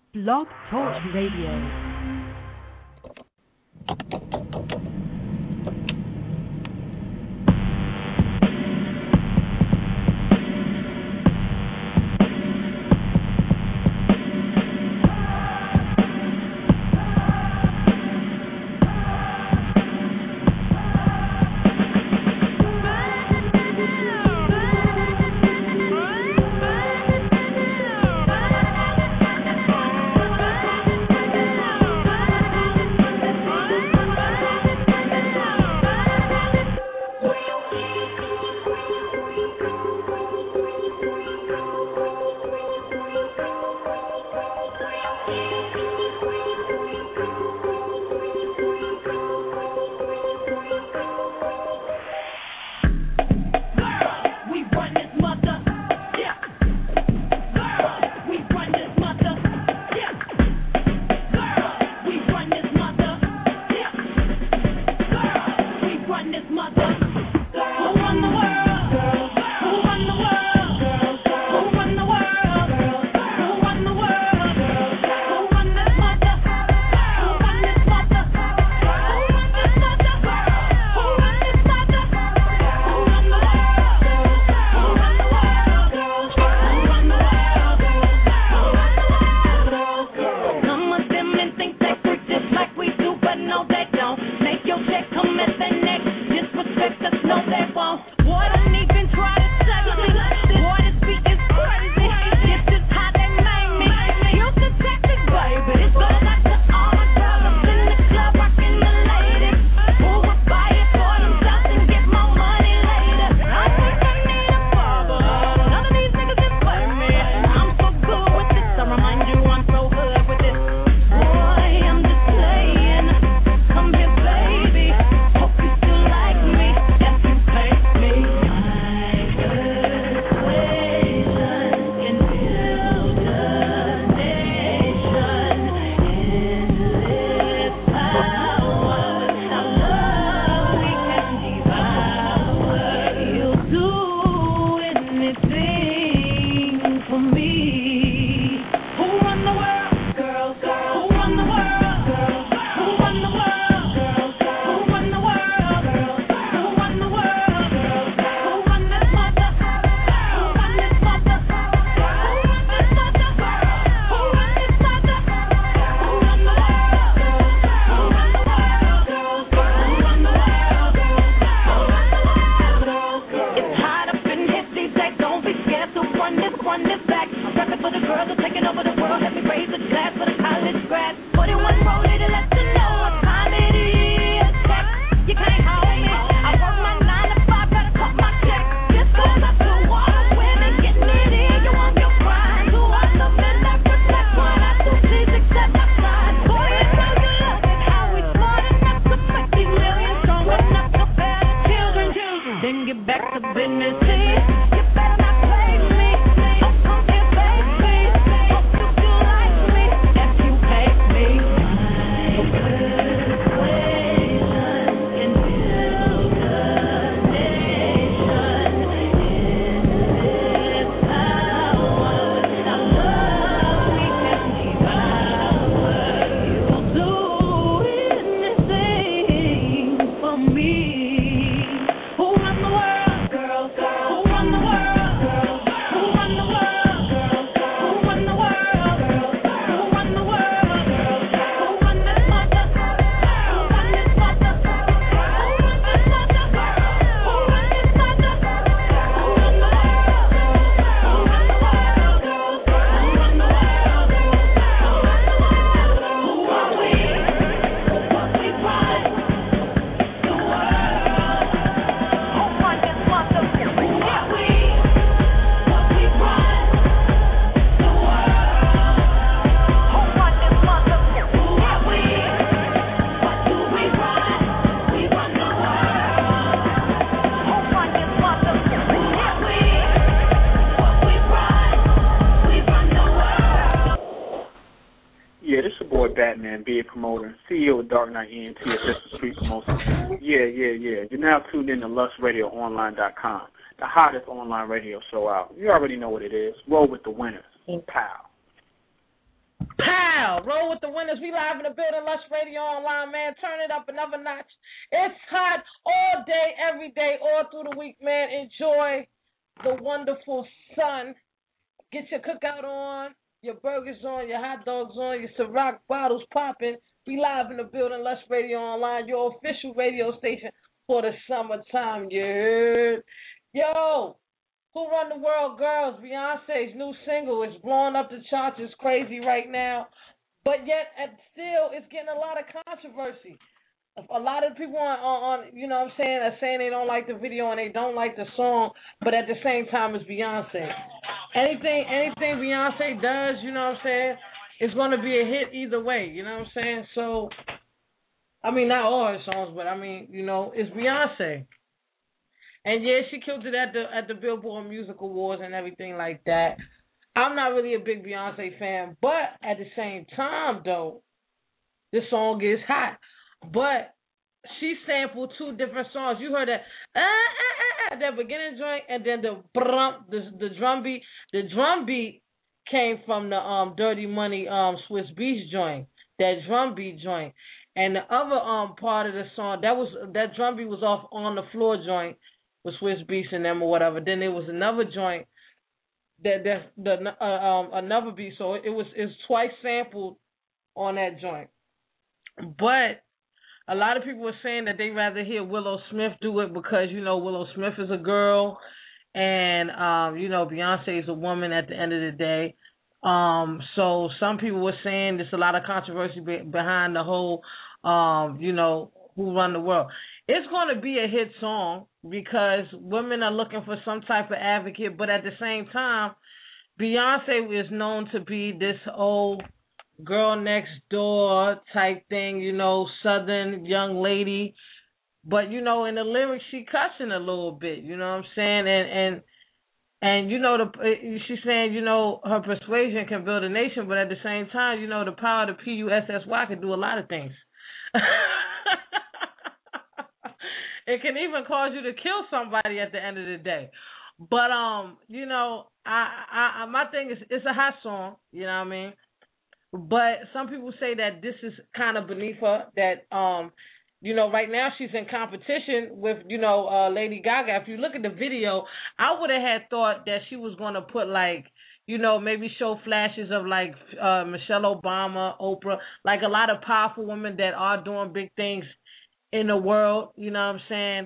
Blog Talk Radio. Batman, be a promoter, CEO of Dark Knight ENT, Assistant Street Promotion. Yeah. You're now tuned in to LustRadioOnline.com, the hottest online radio show out. You already know what it is. Roll with the winners. Pow. Pow! winners. We live in the building, Lush Radio Online, man. Turn it up another notch. It's hot all day, every day, all through the week, man. Enjoy the wonderful sun. Get your cookout on, your burgers on, your hot dogs on, your Ciroc bottles popping. We live in the building, Lush Radio Online, your official radio station for the summertime, you heard? Yo, Who Run the World Girls, Beyonce's new single is blowing up the charts. It's crazy right now. But yet, still, it's getting a lot of controversy. A lot of people on you know what I'm saying, are saying they don't like the video and they don't like the song, but at the same time, it's Beyonce. Anything Beyonce does, you know what I'm saying, it's going to be a hit either way, you know what I'm saying? So, I mean, not all her songs, but I mean, you know, it's Beyonce. And yeah, she killed it at the Billboard Music Awards and everything like that. I'm not really a big Beyonce fan, but at the same time, though, this song is hot. But she sampled two different songs. You heard that beginning joint, and then the drum beat. The drum beat came from the Dirty Money Swiss Beats joint. That drum beat joint, and the other part of the song that drum beat was off On the Floor joint with Swiss Beats and them or whatever. Then there was another joint another beat. So it's twice sampled on that joint, but a lot of people were saying that they'd rather hear Willow Smith do it because, you know, Willow Smith is a girl and, you know, Beyonce is a woman at the end of the day. So some people were saying there's a lot of controversy behind the whole, you know, Who Run the World. It's going to be a hit song because women are looking for some type of advocate, but at the same time, Beyonce is known to be this old girl next door type thing, you know, southern young lady. But, you know, in the lyrics, she cussing a little bit, you know what I'm saying? And you know, she's saying, you know, her persuasion can build a nation, but at the same time, you know, the power of the PUSSY can do a lot of things. It can even cause you to kill somebody at the end of the day. But, you know, I my thing is, it's a hot song, you know what I mean? But some people say that this is kind of beneath her, that, you know, right now she's in competition with, you know, Lady Gaga. If you look at the video, I would have had thought that she was going to put, like, you know, maybe show flashes of, like, Michelle Obama, Oprah, like a lot of powerful women that are doing big things in the world, you know what I'm saying?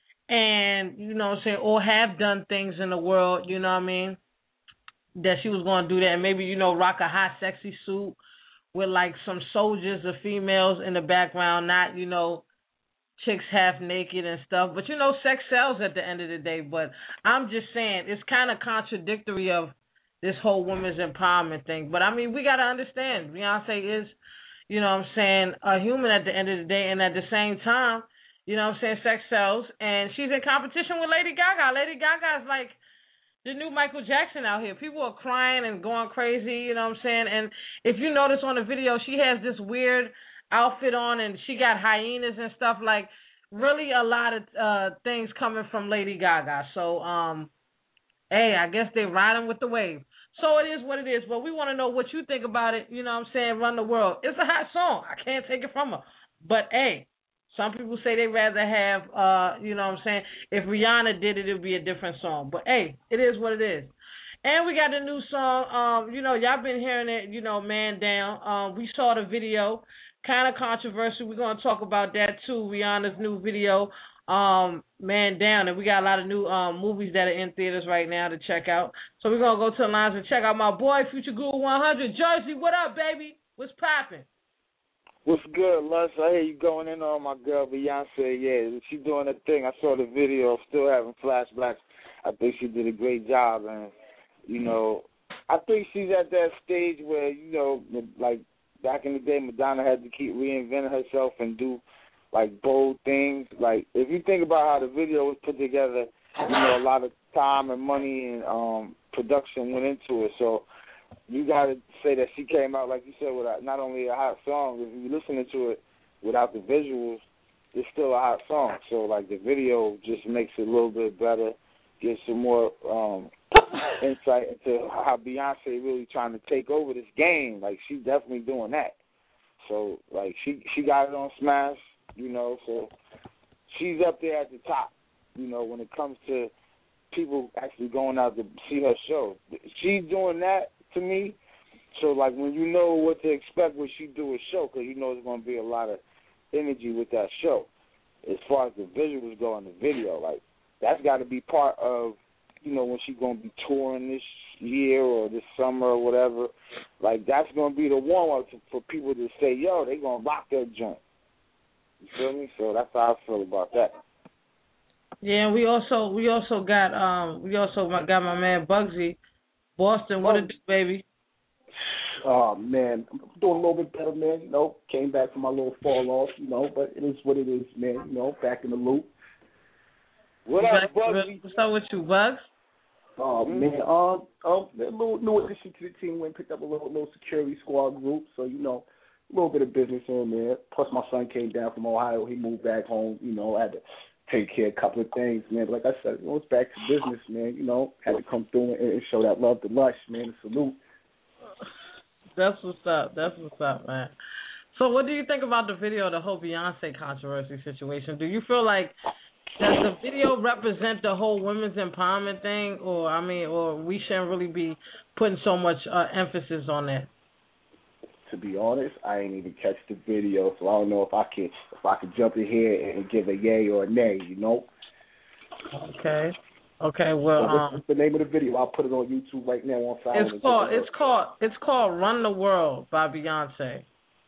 And, you know what I'm saying, or have done things in the world, you know what I mean? That she was going to do that and maybe, you know, rock a hot, sexy suit with, like, some soldiers or females in the background, not, you know, chicks half naked and stuff. But, you know, sex sells at the end of the day. But I'm just saying, it's kind of contradictory of this whole women's empowerment thing. But, I mean, we got to understand, Beyonce is, you know what I'm saying, a human at the end of the day. And at the same time, you know what I'm saying, sex sells. And she's in competition with Lady Gaga. Lady Gaga is like the new Michael Jackson out here. People are crying and going crazy, you know what I'm saying? And if you notice on the video, she has this weird outfit on and she got hyenas and stuff, like really a lot of things coming from Lady Gaga. So, hey, I guess they're riding with the wave. So it is what it is, but we want to know what you think about it, you know what I'm saying, Run the World. It's a hot song. I can't take it from her. But, hey, some people say they'd rather have, you know what I'm saying, if Rihanna did it, it would be a different song. But, hey, it is what it is. And we got a new song. You know, y'all been hearing it, you know, Man Down. We saw the video. Kind of controversial. We're going to talk about that, too, Rihanna's new video, Man Down. And we got a lot of new movies that are in theaters right now to check out. So we're going to go to the lines and check out my boy, Future Guru 100. Jersey, what up, baby? What's popping? What's good, Lus? I hear you going in on my girl Beyonce. Yeah, she doing her thing. I saw the video. Still having flashbacks. I think she did a great job, and you know, I think she's at that stage where, you know, like back in the day, Madonna had to keep reinventing herself and do like bold things. Like if you think about how the video was put together, you know, a lot of time and money and production went into it. So you got to say that she came out, like you said, with not only a hot song, if you're listening to it without the visuals, it's still a hot song. So, like, the video just makes it a little bit better, gives some more insight into how Beyonce really trying to take over this game. Like, she's definitely doing that. So like she got it on Smash, you know, so she's up there at the top, you know, when it comes to people actually going out to see her show. She's doing that to me. So like when you know what to expect when she do a show, because you know there's going to be a lot of energy with that show. As far as the visuals go in the video, like that's got to be part of, you know, when she's going to be touring this year or this summer or whatever. Like that's going to be the warm-up for people to say, yo, they going to rock that joint. You feel me? So that's how I feel about that. Yeah, we also got my man Bugsy, Boston. What it do, baby? Oh man, I'm doing a little bit better, man. You know, came back from my little fall off, you know, but it is what it is, man. You know, back in the loop. What up, Bugsy? What's up with you, Bugs? Oh man, a little new addition to the team. Went and picked up a little security squad group, so you know, a little bit of business in there. Plus, my son came down from Ohio. He moved back home. You know, I had to take care of a couple of things, man. But like I said, you know, it's back to business, man. You know, had to come through and show that love to Lush, man. Salute. That's what's up. That's what's up, man. So, what do you think about the video, the whole Beyonce controversy situation? Do you feel like does the video represent the whole women's empowerment thing, or we shouldn't really be putting so much emphasis on that? To be honest, I ain't even catch the video, so I don't know if I could jump in here and give a yay or a nay, you know. Okay. Well, what's the name of the video? I'll put it on YouTube right now on silent. It's called "Run the World" by Beyonce.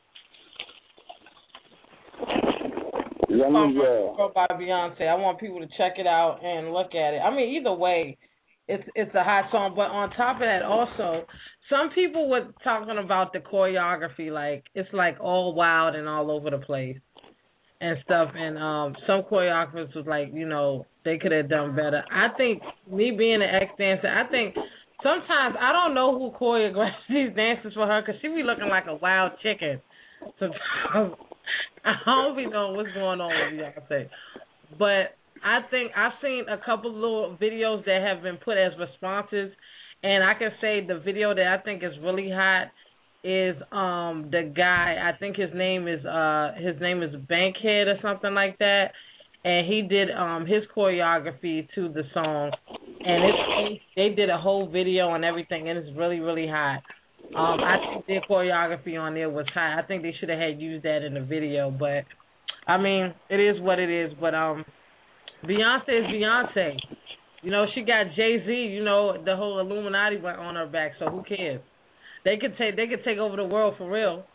Run the World by Beyonce. I want people to check it out and look at it. I mean, either way, it's a hot song. But on top of that, also, some people were talking about the choreography, like it's like all wild and all over the place and stuff. And some choreographers was like, you know, they could have done better. I think, me being an ex-dancer, I think sometimes I don't know who choreographs these dances for her because she be looking like a wild chicken. Sometimes I don't be knowing what's going on with Beyonce. But I think I've seen a couple little videos that have been put as responses, and I can say the video that I think is really hot is the guy, I think his name is Bankhead or something like that. And he did his choreography to the song, and they did a whole video and everything, and it's really, really hot. I think their choreography on there was hot. I think they should have had used that in the video, but I mean, it is what it is. But Beyonce is Beyonce. You know, she got Jay-Z. You know, the whole Illuminati went on her back, so who cares? They could take over the world for real.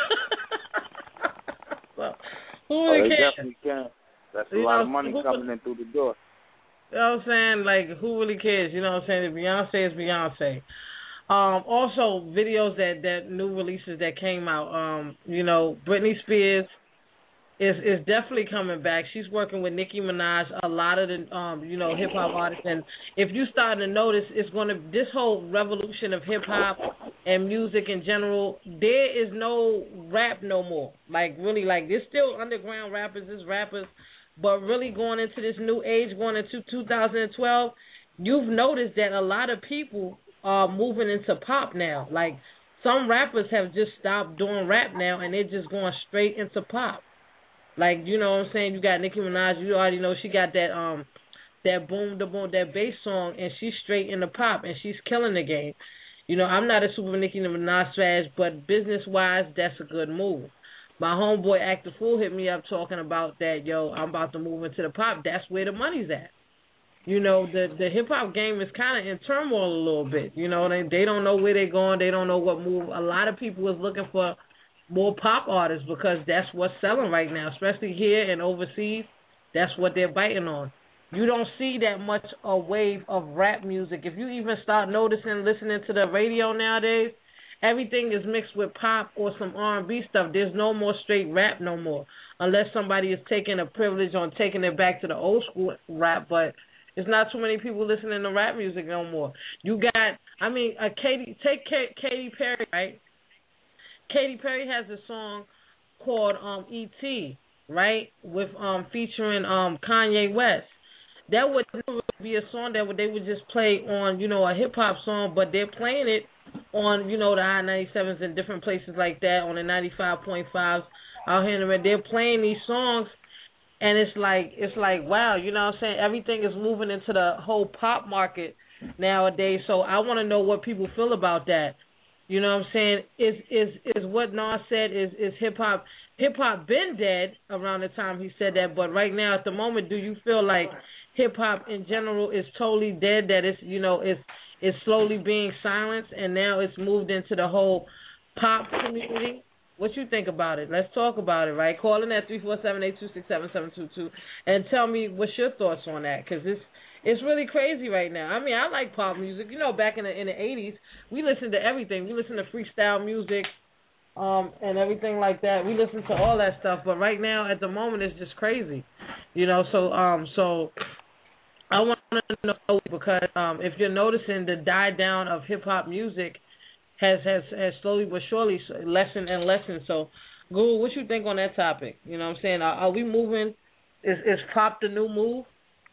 So who really cares? Definitely can. That's a lot of money coming in through the door. You know what I'm saying? Like, who really cares? You know what I'm saying? Beyonce is Beyonce. Also, videos that new releases that came out. You know, Britney Spears is definitely coming back. She's working with Nicki Minaj, a lot of the hip hop artists. And if you start to notice, this whole revolution of hip hop and music in general, there is no rap no more. Like, really, like, there's still underground rappers, there's rappers. But really going into this new age, going into 2012, you've noticed that a lot of people are moving into pop now. Like, some rappers have just stopped doing rap now, and they're just going straight into pop. Like, you know what I'm saying? You got Nicki Minaj. You already know she got that boom, that bass song, and she's straight into pop, and she's killing the game. You know, I'm not a super Nicki Minaj fan, but business-wise, that's a good move. My homeboy Act the Fool hit me up talking about that, yo, I'm about to move into the pop. That's where the money's at. You know, the hip-hop game is kind of in turmoil a little bit. You know, they don't know where they're going. They don't know what move. A lot of people is looking for more pop artists because that's what's selling right now, especially here and overseas. That's what they're biting on. You don't see that much a wave of rap music. If you even start noticing, listening to the radio nowadays, everything is mixed with pop or some R&B stuff. There's no more straight rap no more, unless somebody is taking a privilege on taking it back to the old school rap. But it's not too many people listening to rap music no more. You got, Katy Perry, right? Katy Perry has a song called E.T., right, with featuring Kanye West. That would never be a song that they would just play on, you know, a hip hop song, but they're playing it on, you know, the I-97s and different places like that, on the 95.5s out here in the red. They're playing these songs, and it's like, wow, you know what I'm saying? Everything is moving into the whole pop market nowadays. So I want to know what people feel about that. You know what I'm saying? Is what Nas said, is hip-hop been dead around the time he said that, but right now at the moment, do you feel like hip-hop in general is totally dead, that it's, you know, it's slowly being silenced, and now it's moved into the whole pop community? What you think about it? Let's talk about it, right? Call in at 347-826-7722 and tell me what's your thoughts on that, because it's really crazy right now. I mean, I like pop music. You know, back in the 80s, we listened to everything. We listened to freestyle music and everything like that. We listened to all that stuff. But right now, at the moment, it's just crazy. You know, so I want to know, because if you're noticing, the die down of hip-hop music has slowly but surely lessened and lessened. So, Guru, what you think on that topic? You know what I'm saying? Are we moving? Is pop the new move?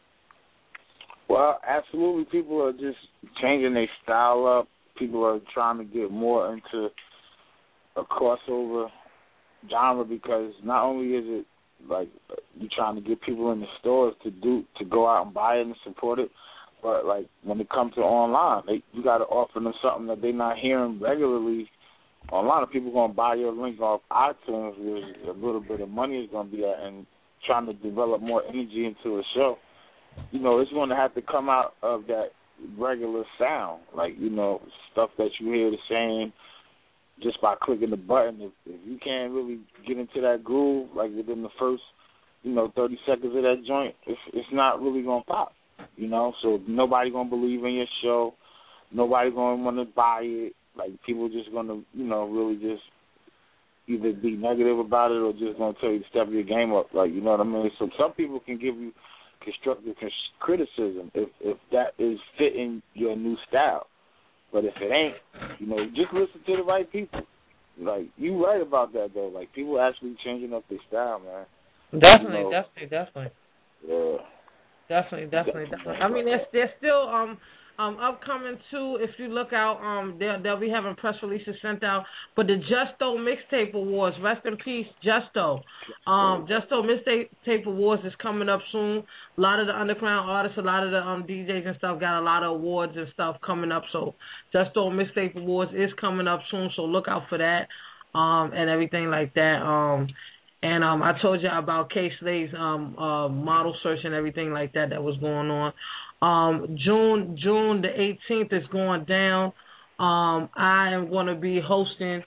Well, absolutely. People are just changing their style up. People are trying to get more into a crossover genre, because not only is it like you're trying to get people in the stores to go out and buy it and support it, but like when it comes to online, you got to offer them something that they're not hearing regularly online. People going to buy your link off iTunes, where a little bit of money is going to be at, and trying to develop more energy into a show. You know, it's going to have to come out of that regular sound, like, you know, stuff that you hear the same just by clicking the button. If you can't really get into that groove, like within the first, you know, 30 seconds of that joint, it's not really going to pop, you know. So nobody going to believe in your show. Nobody going to want to buy it. Like, people just going to, you know, really just either be negative about it or just going to tell you to step your game up, like, you know what I mean? So some people can give you constructive criticism if that is fitting your new style. But if it ain't, you know, just listen to the right people. Like, you right about that, though. Like, people actually changing up their style, man. Definitely, you know, definitely. Yeah. Definitely. I mean, there's still upcoming too. If you look out, they'll be having press releases sent out. But the Justo Mixtape Awards, rest in peace, Justo. Justo Mixtape Awards is coming up soon. A lot of the underground artists, a lot of the DJs and stuff got a lot of awards and stuff coming up. So Justo Mixtape Awards is coming up soon. So look out for that, and everything like that. And I told you about K Slade's model search and everything like that was going on. June the 18th is going down. I am going to be hosting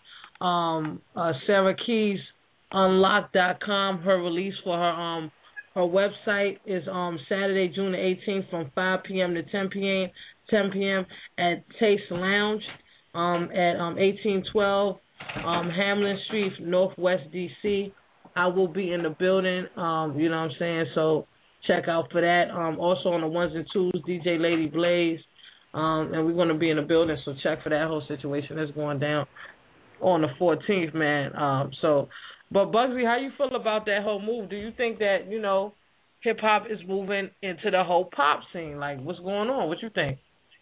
Sarah Keys Unlock.com. Her release for her website is Saturday, June the 18th from 5 p.m. to 10 p.m. at Taste Lounge at 1812 Hamlin Street, Northwest D.C. I will be in the building, you know what I'm saying, so check out for that. Also on the ones and twos, DJ Lady Blaze, and we're going to be in the building, so check for that whole situation that's going down on the 14th, man. But Bugsy, how you feel about that whole move? Do you think that, you know, hip-hop is moving into the whole pop scene? Like, what's going on? What you think?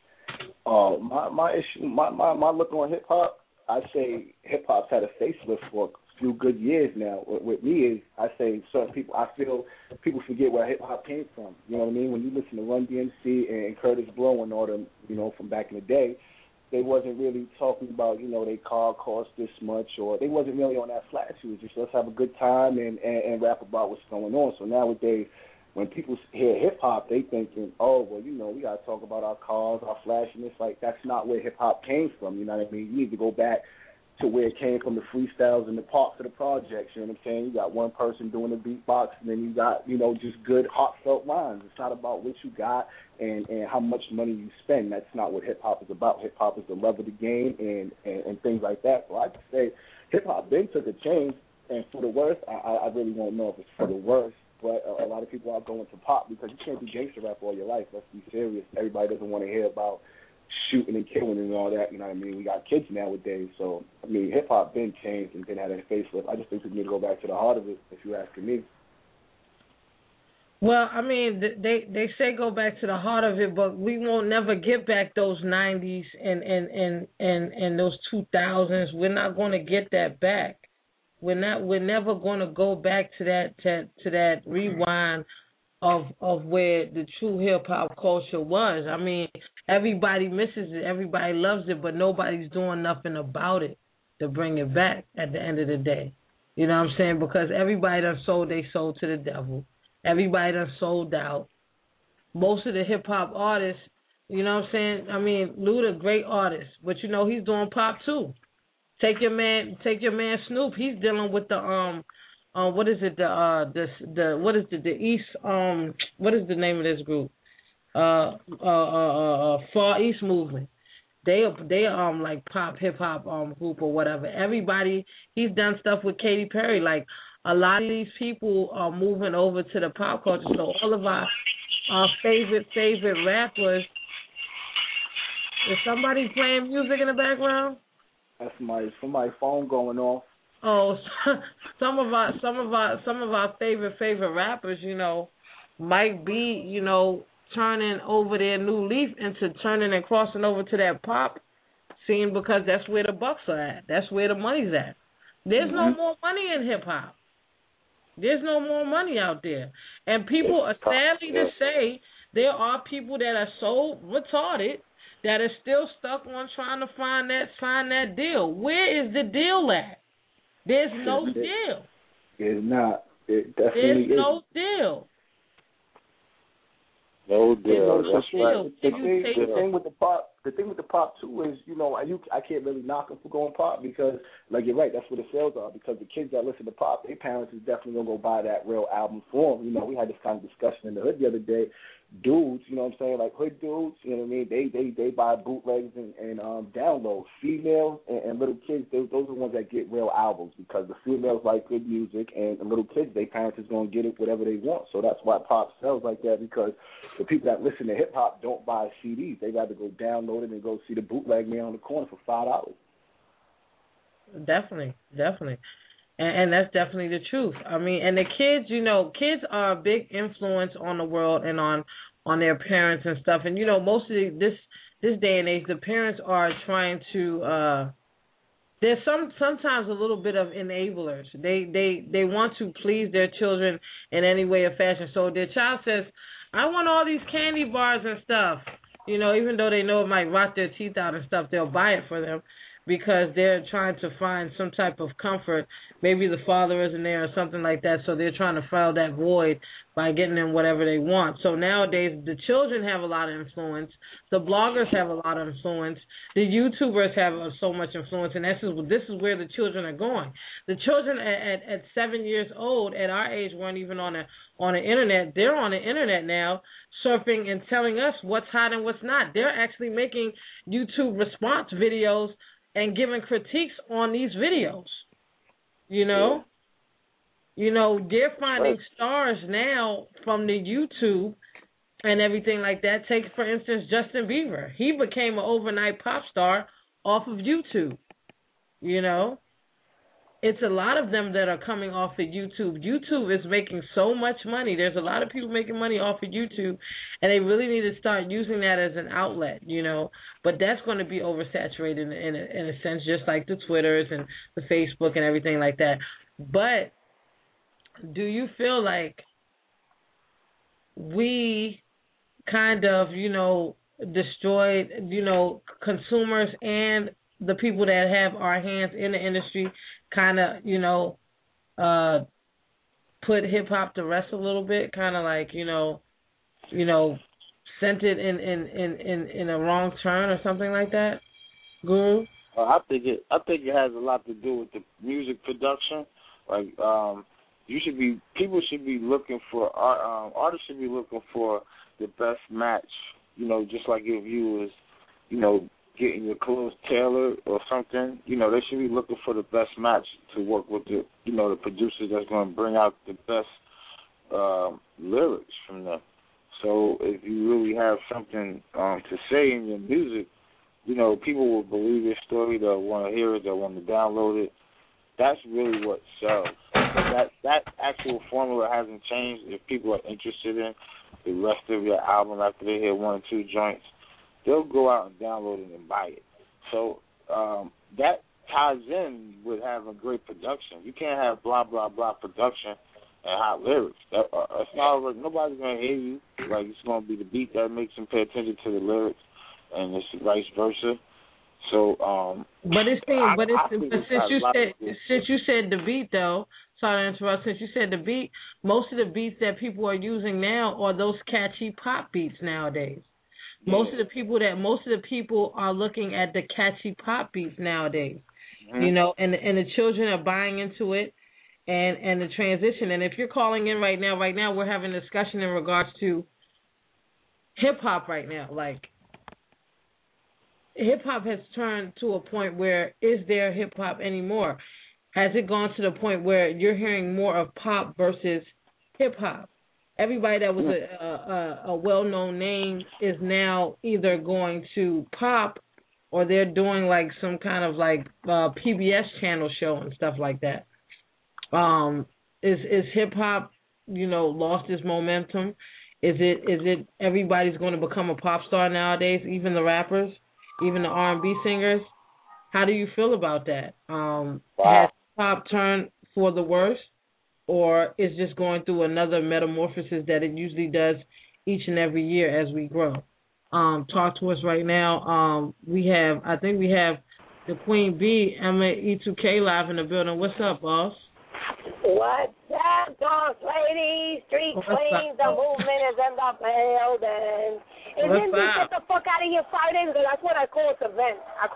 My issue, my look on hip-hop, I say hip-hop's had a facelift for few good years now. With me is, I say certain people, I feel people forget where hip hop came from. You know what I mean? When you listen to Run DMC and Curtis Blow and all them, you know, from back in the day, they wasn't really talking about, you know, they car cost this much, or they wasn't really on that flash. It was just let's have a good time and rap about what's going on. So nowadays, when people hear hip hop, they thinking, oh, well, you know, we gotta talk about our cars, our flashiness. Like, that's not where hip hop came from. You know what I mean? You need to go back to where it came from, the freestyles and the parts of the projects, you know what I'm saying? You got one person doing the beatbox, and then you got, you know, just good, heartfelt lines. It's not about what you got and how much money you spend. That's not what hip-hop is about. Hip-hop is the love of the game and things like that. So I'd say hip-hop then took a change, and for the worse, I really won't know if it's for the worse, but a lot of people are going to pop because you can't do gangster rap all your life. Let's be serious. Everybody doesn't want to hear about shooting and killing and all that, you know what I mean? We got kids nowadays, so, I mean, hip-hop been changed and been had a facelift. I just think we need to go back to the heart of it, if you're asking me. Well, I mean, they say go back to the heart of it, but we won't never get back those 90s and those 2000s. We're not going to get that back. We're never going to go back to that rewind of where the true hip hop culture was. I mean, everybody misses it, everybody loves it, but nobody's doing nothing about it to bring it back at the end of the day. You know what I'm saying? Because everybody done sold their soul to the devil. Everybody done sold out. Most of the hip hop artists, you know what I'm saying? I mean, Luda, great artist, but you know he's doing pop too. Take your man Snoop. He's dealing with the what is it? The East what is the name of this group? Far East Movement. They like pop hip hop group or whatever. Everybody, he's done stuff with Katy Perry. Like a lot of these people are moving over to the pop culture. So all of our favorite rappers. Is somebody playing music in the background? That's somebody's phone going off. Oh, some of our favorite rappers, you know, might be, you know, turning over their new leaf into turning and crossing over to that pop scene because that's where the bucks are at. That's where the money's at. There's no more money in hip hop. There's no more money out there. And people are sadly to say there are people that are so retarded that are still stuck on trying to sign that deal. Where is the deal at? There's no deal. It's not. It definitely There's no deal. No deal. That's right. The thing with the pop too is, you know, I can't really knock them for going pop because, like, you're right, that's where the sales are. Because the kids that listen to pop, their parents is definitely gonna go buy that real album for them. You know, we had this kind of discussion in the hood the other day. Dudes, you know what I'm saying, like hood dudes, you know what I mean? They buy bootlegs and downloads. Females and little kids, those are the ones that get real albums because the females like good music and the little kids, their parents is gonna get it whatever they want. So that's why pop sells like that because the people that listen to hip hop don't buy CDs. They got to go download it and go see the bootleg man on the corner for $5. Definitely. And that's definitely the truth. I mean, and the kids, you know, kids are a big influence on the world and on their parents and stuff. And, you know, most of this day and age, the parents are trying to, there's sometimes a little bit of enablers. They want to please their children in any way or fashion. So their child says, I want all these candy bars and stuff. You know, even though they know it might rot their teeth out and stuff, they'll buy it for them because they're trying to find some type of comfort. Maybe the father isn't there or something like that, so they're trying to fill that void by getting them whatever they want. So nowadays, the children have a lot of influence. The bloggers have a lot of influence. The YouTubers have so much influence, and this is where the children are going. The children at 7 years old, at our age, weren't even on the internet. They're on the internet now, surfing and telling us what's hot and what's not. They're actually making YouTube response videos and giving critiques on these videos. You know? Yeah. You know, they're finding stars now from the YouTube and everything like that. Take, for instance, Justin Bieber. He became an overnight pop star off of YouTube. You know? It's a lot of them that are coming off of YouTube. YouTube is making so much money. There's a lot of people making money off of YouTube, and they really need to start using that as an outlet, you know. But that's going to be oversaturated in a sense, just like the Twitters and the Facebook and everything like that. But do you feel like we kind of, you know, destroyed, you know, consumers and the people that have our hands in the industry kind of, you know, put hip-hop to rest a little bit, kind of like, you know, sent it in a wrong turn or something like that, Guru? I think it has a lot to do with the music production. Like, people should be looking for, artists should be looking for the best match, you know, just like if you was, you know, getting your clothes tailored or something, you know, they should be looking for the best match to work with the, you know, the producers that's going to bring out the best lyrics from them. So if you really have something to say in your music, you know, people will believe your story. They'll want to hear it. They'll want to download it. That's really what sells. That actual formula hasn't changed. If people are interested in the rest of your album after they hear 1 or 2 joints, they'll go out and download it and buy it. So that ties in with having great production. You can't have blah, blah, blah production and hot lyrics. It's not, nobody's going to hear you. Like, it's going to be the beat that makes them pay attention to the lyrics, and it's vice versa. So, since you said the beat though, sorry to interrupt. Since you said the beat, most of the beats that people are using now are those catchy pop beats nowadays. Yeah. Most of the people are looking at the catchy pop beats nowadays. Mm-hmm. You know, and the children are buying into it, and the transition. And if you're calling in right now we're having a discussion in regards to hip hop right now, like. Hip-hop has turned to a point where, is there hip-hop anymore? Has it gone to the point where you're hearing more of pop versus hip-hop? Everybody that was a well-known name is now either going to pop or they're doing like some kind of like PBS channel show and stuff like that. Is hip-hop, lost its momentum? Is it everybody's going to become a pop star nowadays, even the rappers? Even the R&B singers? How do you feel about that? Has pop turned for the worse, or is just going through another metamorphosis that it usually does each and every year as we grow? Talk to us right now. I think we have the Queen Bee, Emma E2K live in the building. What's up, boss? What's up, boss lady? Street queens, the movement is in the building. And then we get the fuck out of here Friday, because that's what I call it, event.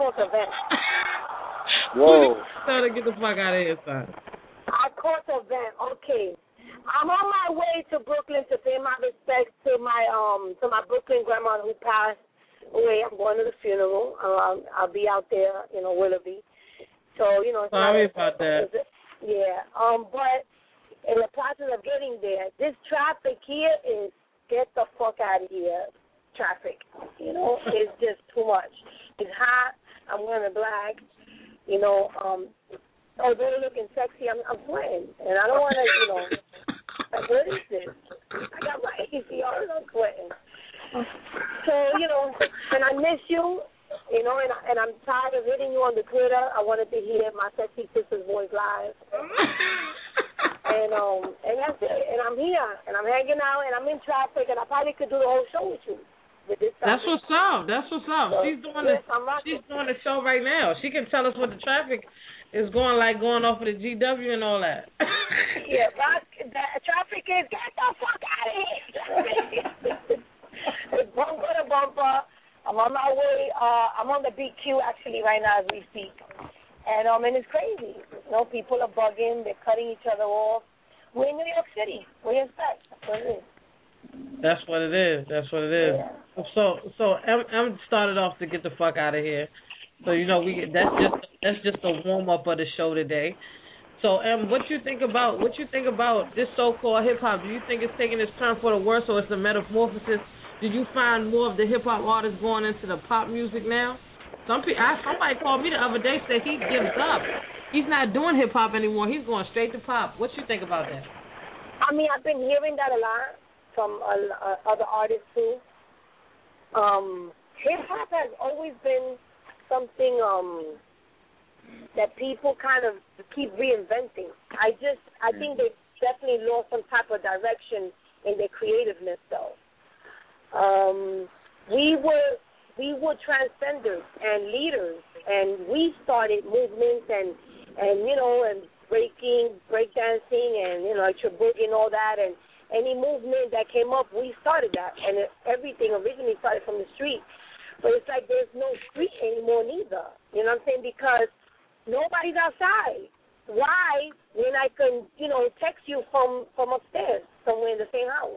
Whoa. Tell her to get the fuck out of here, son. I call it event. Okay. I'm on my way to Brooklyn to pay my respects to my Brooklyn grandma who passed away. I'm going to the funeral. I'll be out there, Willoughby. So, sorry about that. Yeah. But in the process of getting there, this traffic here is get the fuck out of here. Traffic, it's just too much. It's hot. I'm wearing black. Although looking sexy, I'm sweating, and I don't want to. Like, what is this? I got my AC on, and I'm sweating. So and I miss you. And I'm tired of hitting you on the Twitter. I wanted to hear my sexy sister's voice live. And that's it. And I'm here, and I'm hanging out, and I'm in traffic, and I probably could do the whole show with you. That's what's up. So, she's doing the show right now. She can tell us what the traffic is going off of the GW and all that. Yeah, the traffic is get the fuck out of here. It's bumper to bumper. I'm on my way. I'm on the BQ actually right now as we speak, and it's crazy. People are bugging. They're cutting each other off. We're in New York City. We expect. That's what it is. That's what it is. Yeah. So I'm started off to get the fuck out of here. So that's just a warm up of the show today. So what you think about this so-called hip hop? Do you think it's taking its turn for the worse, or it's a metamorphosis? Did you find more of the hip hop artists going into the pop music now? Somebody called me the other day, said he gives up. He's not doing hip hop anymore. He's going straight to pop. What you think about that? I mean, I've been hearing that a lot from other artists too. Hip-hop has always been something that people kind of keep reinventing. I think they definitely lost some type of direction in their creativeness, though. We were transcenders and leaders, and we started movements and breakdancing and electric boogie and all that, and any movement that came up, we started that, and everything originally started from the street. But it's like there's no street anymore neither. You know what I'm saying? Because nobody's outside. Why? When I can, text you from upstairs somewhere in the same house,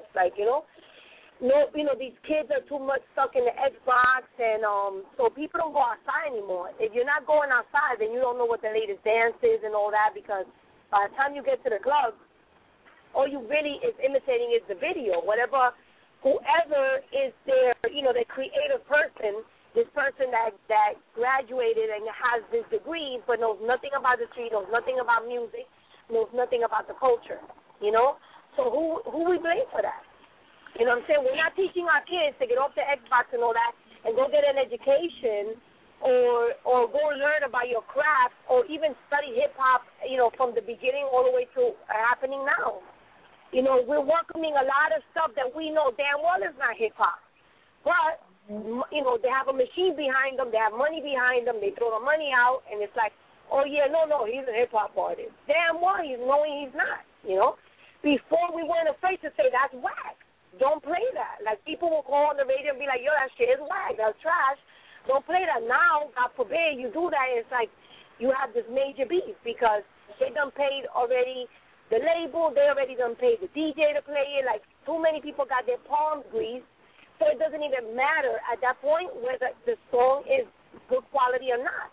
these kids are too much stuck in the Xbox, and so people don't go outside anymore. If you're not going outside, then you don't know what the latest dance is and all that, because by the time you get to the club, all you really is imitating is the video. Whoever is their, their creative person this person that graduated and has this degree but knows nothing about the street, knows nothing about music, knows nothing about the culture, you know? So who we blame for that? You know what I'm saying? We're not teaching our kids to get off the Xbox and all that and go get an education or go learn about your craft or even study hip-hop, you know, from the beginning all the way to happening now. You know, we're welcoming a lot of stuff that we know damn well is not hip-hop. But, you know, they have a machine behind them, they have money behind them, they throw the money out, and it's like, oh, yeah, no, he's a hip-hop artist. Damn well he's knowing he's not, you know? Before we weren't afraid to say that's whack. Don't play that. Like, people will call on the radio and be like, yo, that shit is whack, that's trash. Don't play that. Now, God forbid, you do that, it's like you have this major beef because they done paid already the label, they already done paid the DJ to play it. Like, too many people got their palms greased, so it doesn't even matter at that point whether the song is good quality or not.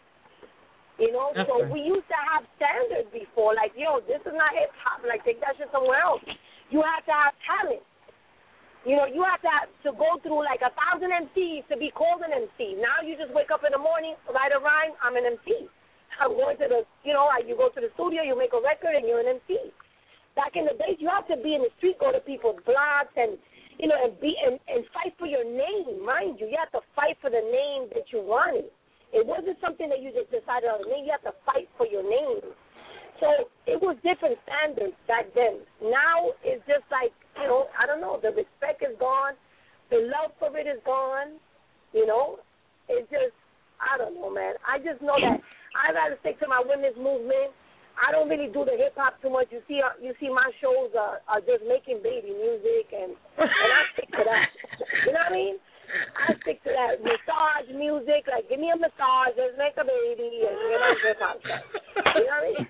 You know, That's so right. we used to have standards before, like, yo, this is not hip-hop, like, take that shit somewhere else. You have to have talent. You know, you have to go through like 1,000 MCs to be called an MC. Now you just wake up in the morning, write a rhyme, I'm an MC. I'm going to the, you know, like you go to the studio, you make a record, and you're an MC. Back in the days, you have to be in the street, go to people's blogs, and, you know, and fight for your name, mind you. You have to fight for the name that you wanted. It wasn't something that you just decided on. You have to fight for your name. So it was different standards back then. Now it's just like, you know, I don't know, the respect is gone, the love for it is gone, you know. It's just, I don't know, man. I just know that I'd rather stick to my women's movement. I don't really do the hip-hop too much. You see my shows are just making baby music, and I stick to that. You know what I mean? I stick to that massage music, like give me a massage, just make a baby, and get my hip-hop stuff. You know what I mean?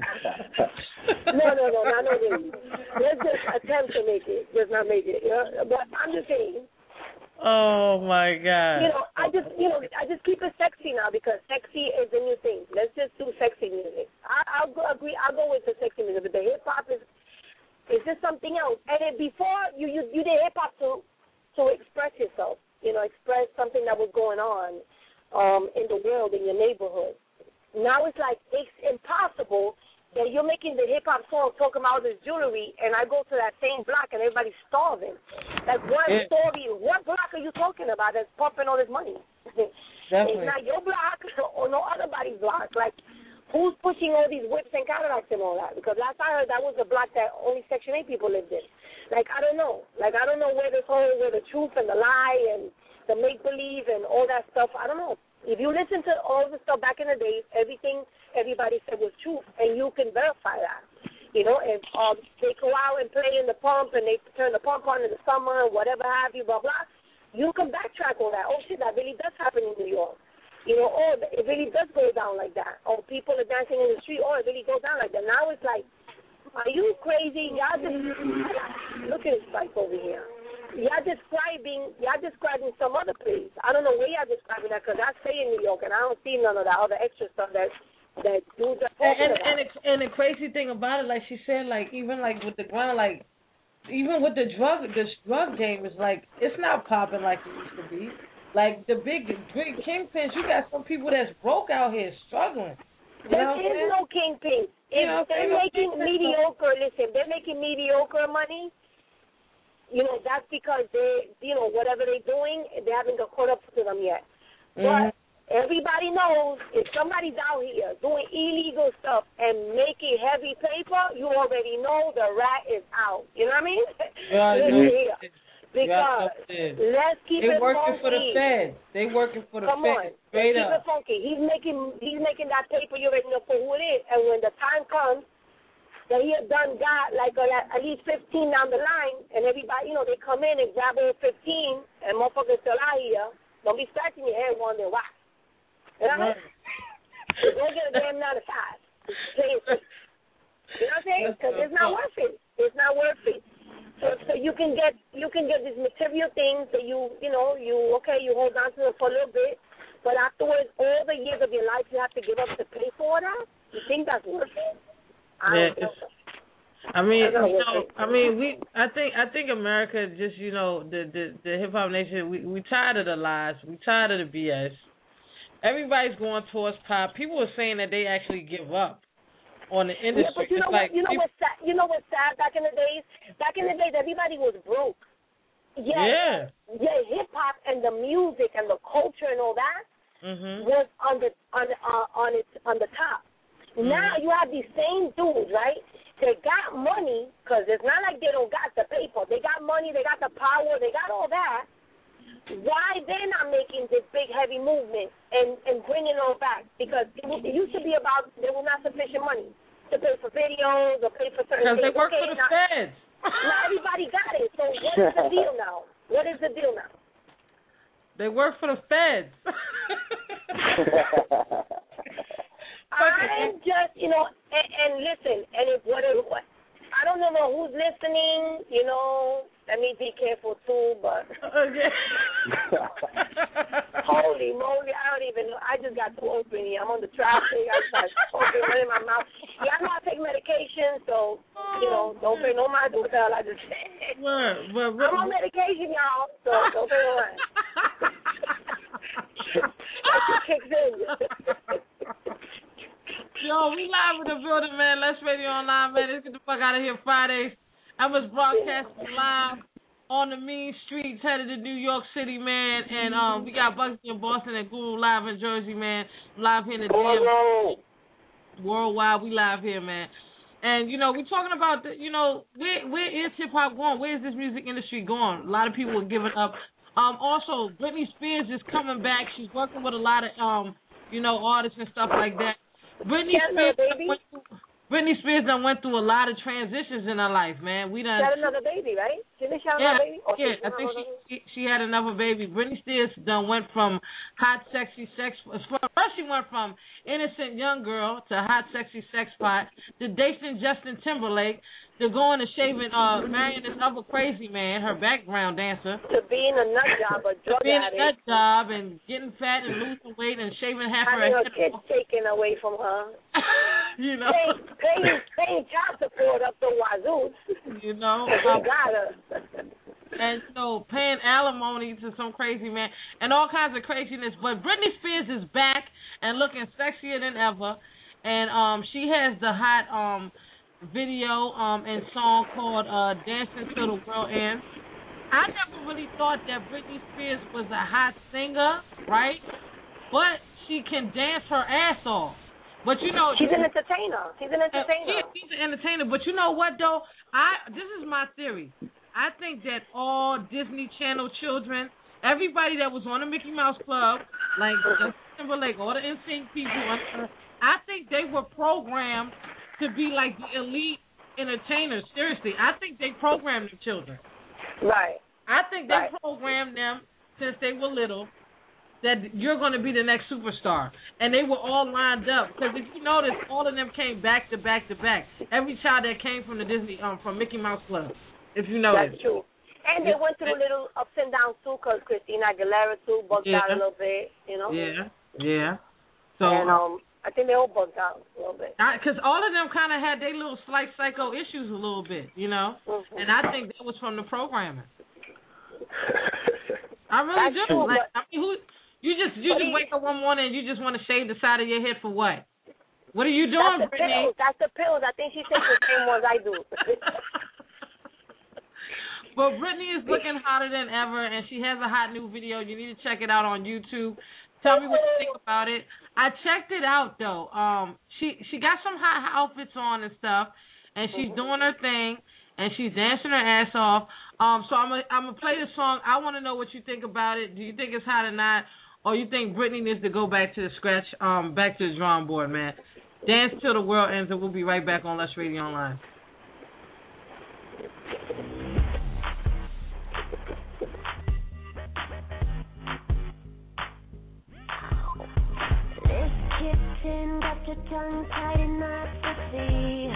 No, not no baby. Let's just attempt to make it, just not make it. You know? But I'm just saying. Oh my God. You know, I just keep it sexy now because sexy is the new thing. Let's just do sexy music. I'll agree. I'll go with the sexy music, but the hip hop is just something else. And then before you did hip hop to express yourself. You know, express something that was going on in the world, in your neighborhood. Now it's like it's impossible that you're making the hip-hop song talking about this jewelry, and I go to that same block and everybody's starving. Like, what block are you talking about that's pumping all this money? It's not your block or no other body's block. Like, who's pushing all these whips and Cadillacs and all that? Because last I heard that was a block that only Section 8 people lived in. Like, I don't know. Like, I don't know where the truth and the lie and the make-believe and all that stuff, I don't know. If you listen to all the stuff back in the days, everything everybody said was truth, and you can verify that. You know, if they go out and play in the pump and they turn the pump on in the summer, whatever have you, blah, blah, you can backtrack on that. Oh, shit, that really does happen in New York. You know, oh, it really does go down like that. Oh, people are dancing in the street, oh, it really goes down like that. Now it's like, are you crazy? Y'all just look at this bike over here. Y'all describing some other place. I don't know where y'all describing that because I stay in New York and I don't see none of that other extra stuff that dudes are talking about. And the crazy thing about it, like she said, like even like with the ground, like even with the drug game is like it's not popping like it used to be. Like the big kingpins, you got some people that's broke out here struggling. There is no kingpin. If they're making mediocre money, you know, that's because they, you know, whatever they're doing, they haven't got caught up to them yet. Mm-hmm. But everybody knows if somebody's out here doing illegal stuff and making heavy paper, you already know the rat is out. You know what I mean? Because let's keep it funky. They working for the Fed. They working for the Fed. Come on, Straight keep up. it funky. He's making that paper. You already know for who it is. And when the time comes that he has done got like at least 15 down the line, and everybody, you know, they come in and grab all 15, and motherfuckers still out here. Don't be scratching your head wondering why. You know what I mean? Go get a damn 9 to 5. You know what I'm saying? Because it's not worth it. It's not worth it. So you can get these material things that you hold on to them for a little bit, but afterwards, all the years of your life you have to give up to pay for that. You think that's worth it? I don't think so. I mean, I think America just, the hip hop nation, we tired of the lies, we tired of the BS. Everybody's going towards pop. People are saying that they actually give up on the industry. Yeah, but you know what? You know what's sad? Back in the days, everybody was broke. Yeah. Hip hop and the music and the culture and all that was on the top. Mm-hmm. Now you have these same dudes, right? They got money because it's not like they don't got the paper. They got money. They got the power. They got all that. Why they're not making this big heavy movement and bringing it all back? Because it used to be about there was not sufficient money to pay for videos or pay for certain things. Because they work for the feds. Not everybody got it. So what is the deal now? What is the deal now? They work for the feds. I'm just, and listen, and if what I don't know who's listening, let me be careful too, but holy moly, I don't even know. I just got too open here. I'm on the traffic. I just got open in my mouth. Yeah, I know I take medication, so, don't pay no mind to what the hell I just said. I'm on medication, y'all, so don't pay no mind. That shit kicks in. Yo, we live in the building, man. Let's Radio Online, man. Let's get the fuck out of here Fridays. I was broadcasting live on the mean streets headed to New York City, man. And we got Bugsy in Boston and Guru live in Jersey, man. Live here in the DM. Worldwide, we live here, man. And, we talking about, where is hip-hop going? Where is this music industry going? A lot of people are giving up. Also, Britney Spears is coming back. She's working with a lot of, artists and stuff like that. Britney Spears done went through a lot of transitions in her life, man. She had another baby, right? Didn't she have another baby? I think she had another baby. Britney Spears done went from hot, sexy sex. First, she went from innocent young girl to hot, sexy sex pot to dating Justin Timberlake to going to shaving, marrying this other crazy man, her background dancer. To being a nut job, a drug addict. And getting fat and losing weight and shaving half her head. Having her kids taken away from her. Paying child support up to wazoo. Got her. And paying alimony to some crazy man and all kinds of craziness. But Britney Spears is back and looking sexier than ever. And she has the hot video and song called Dancing Till the World Ends. I never really thought that Britney Spears was a hot singer, right? But she can dance her ass off. But she's an entertainer. She's an entertainer. But you know what though? This is my theory. I think that all Disney Channel children, everybody that was on the Mickey Mouse Club, like Justin Timberlake, all the NSYNC people, I think they were programmed to be like the elite entertainers. Seriously, I think they programmed the children. Right. I think they programmed them since they were little that you're going to be the next superstar. And they were all lined up. Because if you notice, all of them came back to back to back. Every child that came from the Disney, from Mickey Mouse Club, if you notice. That's true. And they went through a little ups and downs too, because Christina Aguilera too bugged out a little bit, Yeah. So, and I think they all bugged out a little bit. Because all of them kind of had their little slight psycho issues a little bit, Mm-hmm. And I think that was from the programming. I really do. True, like, you just wake up one morning and you just want to shave the side of your head for what? What are you doing, Brittany? That's the pills. I think she takes the same ones I do. But Brittany is looking hotter than ever, and she has a hot new video. You need to check it out on YouTube. Tell me what you think about it. I checked it out though. She got some hot outfits on and stuff, and she's doing her thing, and she's dancing her ass off. So I'm gonna play the song. I want to know what you think about it. Do you think it's hot or not, or you think Brittany needs to go back to the scratch, back to the drawing board, man? Dance Till the World Ends, and we'll be right back on Let's Radio Online. Got your tongue tied and not to see.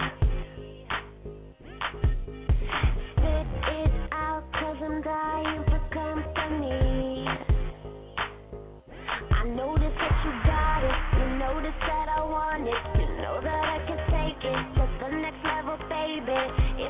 Spit it out, 'cause I'm dying for company. I notice that you got it. You notice that I want it. You know that I can take it to the next level, baby.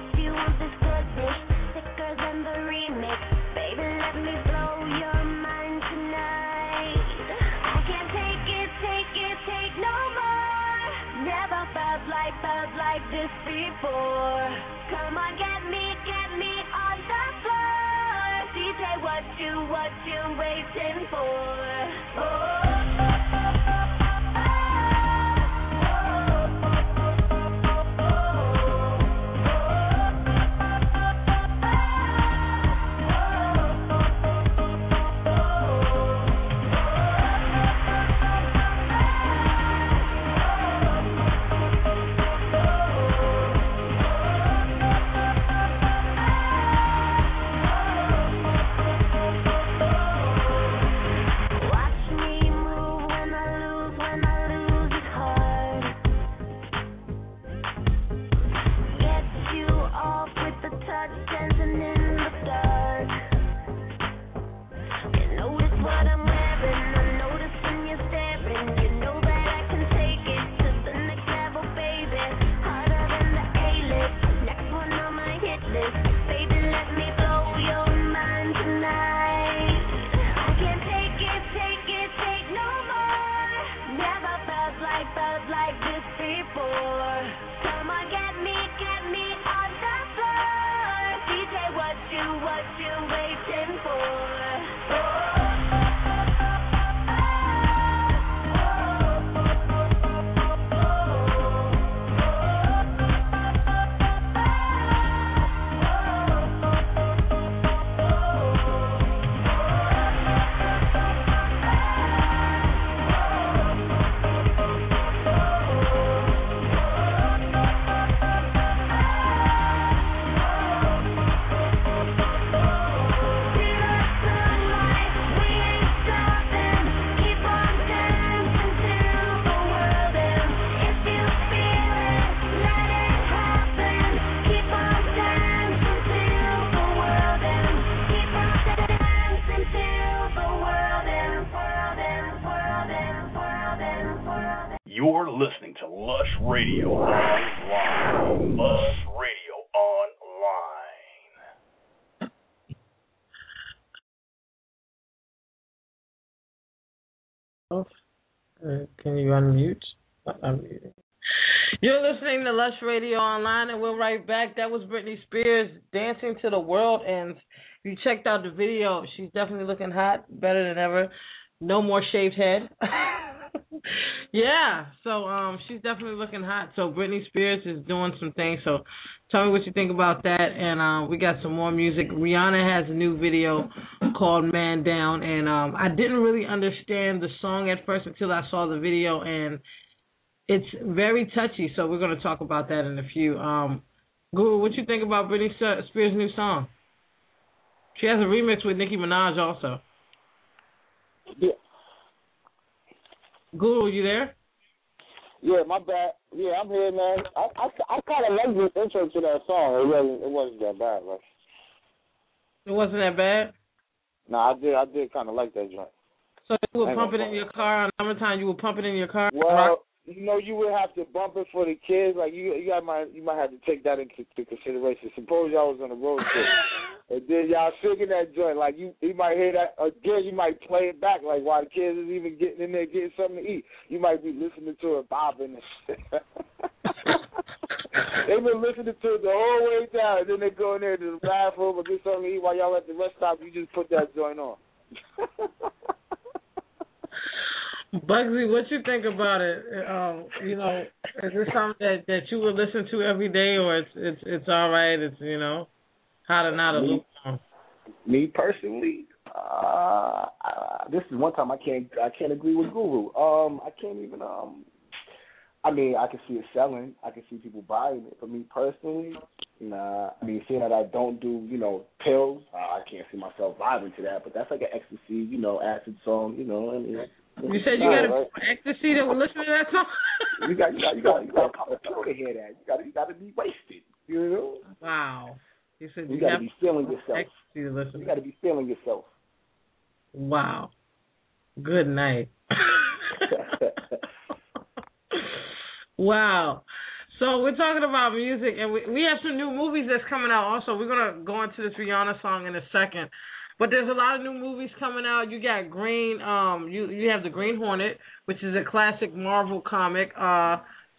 felt like this before. Come on, get me on the floor. DJ, what you waiting for? Oh. You're listening to Lush Radio Online. Lush Radio Online. Can you unmute? Unmuting. You're listening to Lush Radio Online, and we're right back. That was Britney Spears, Dancing to the World, and if you checked out the video, she's definitely looking hot, better than ever. No more shaved head. Yeah, so she's definitely looking hot. So Britney Spears is doing some things. So tell me what you think about that. And we got some more music. Rihanna has a new video called Man Down. And I didn't really understand the song at first until I saw the video. And it's very touchy. So we're going to talk about that in a few. Guru, what you think about Britney Spears' new song? She has a remix with Nicki Minaj also. Yeah. Guru, you there? Yeah, my bad. Yeah, I'm here, man. I kind of like the intro to that song. It wasn't that bad, right? It wasn't that bad? No, I did kind of like that joint. So you would pump it in your car, and every time you would pump it in your car? Well, you know, you would have to bump it for the kids. Like you might have to take that into consideration. Suppose y'all was on a road trip, and then y'all singing that joint. Like you might hear that again. You might play it back, like while the kids is even getting in there getting something to eat. You might be listening to it bobbing and shit. They've been listening to it the whole way down, and then they go in there to the bathroom or get something to eat while y'all at the rest stop. You just put that joint on. Bugsy, what you think about it? You know, is this something that you would listen to every day, or it's all right? It's hot or not a lukewarm. Me personally, this is one time I can't agree with Guru. I can't even. I mean, I can see it selling. I can see people buying it. But me personally, nah. I mean, seeing that I don't do pills, I can't see myself vibing to that. But that's like an ecstasy, acid song. I mean. You said you got to ecstasy that would listen to that song? you got to pop a pill to hear that. You got to be wasted, Wow. You said you got to be feeling yourself. Ecstasy to listen. You got to be feeling yourself. Wow. Good night. Wow. So we're talking about music, and we have some new movies that's coming out also. We're going to go into this Rihanna song in a second. But there's a lot of new movies coming out. You got Green, you have the Green Hornet, which is a classic Marvel comic.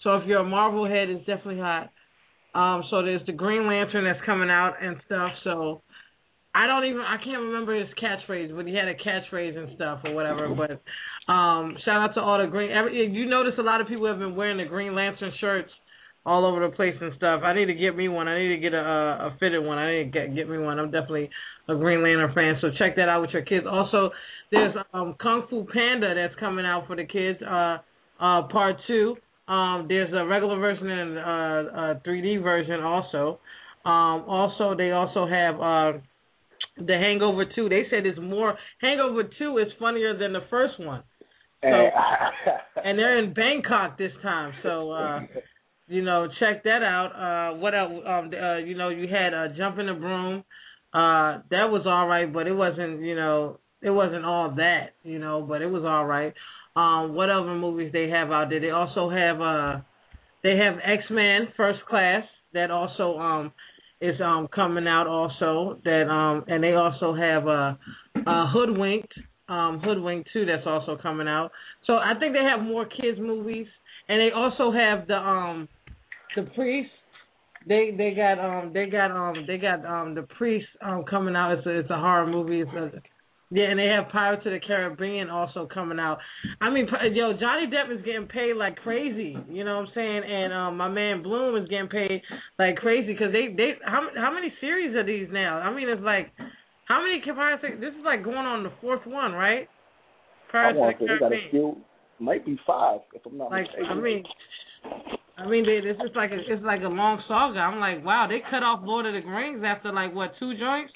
So if you're a Marvel head, it's definitely hot. So there's the Green Lantern that's coming out and stuff. So I can't remember his catchphrase, but he had a catchphrase and stuff or whatever. But shout out to all the you notice a lot of people have been wearing the Green Lantern shirts all over the place and stuff. I need to get me one. I need to get a fitted one. I need to get me one. I'm definitely a Green Lantern fan, so check that out with your kids. Also, there's Kung Fu Panda that's coming out for the kids, part 2. There's a regular version and a 3D version also. Also, they also have The Hangover 2. They said it's more. Hangover 2 is funnier than the first one. So, and they're in Bangkok this time. So, check that out. What else? You had Jump in the Broom. That was all right, but it wasn't. It wasn't all that. But it was all right. What other movies they have out there? They also have. They have X-Men First Class that also is coming out also. That and they also have Hoodwinked. Hoodwinked 2 that's also coming out. So I think they have more kids movies, and they also have the Priest. They got the Priest coming out. It's a horror movie. And they have Pirates of the Caribbean also coming out. I mean, Johnny Depp is getting paid like crazy. You know what I'm saying? And my man Bloom is getting paid like crazy because how many series are these now? I mean, it's like. How many Pirates? This is like going on the 4th one, right? Pirates of the Caribbean. They got a few, might be 5 if I'm not mistaken. I mean, this is like it's like a long saga. I'm like, wow, they cut off Lord of the Rings after like what 2 joints?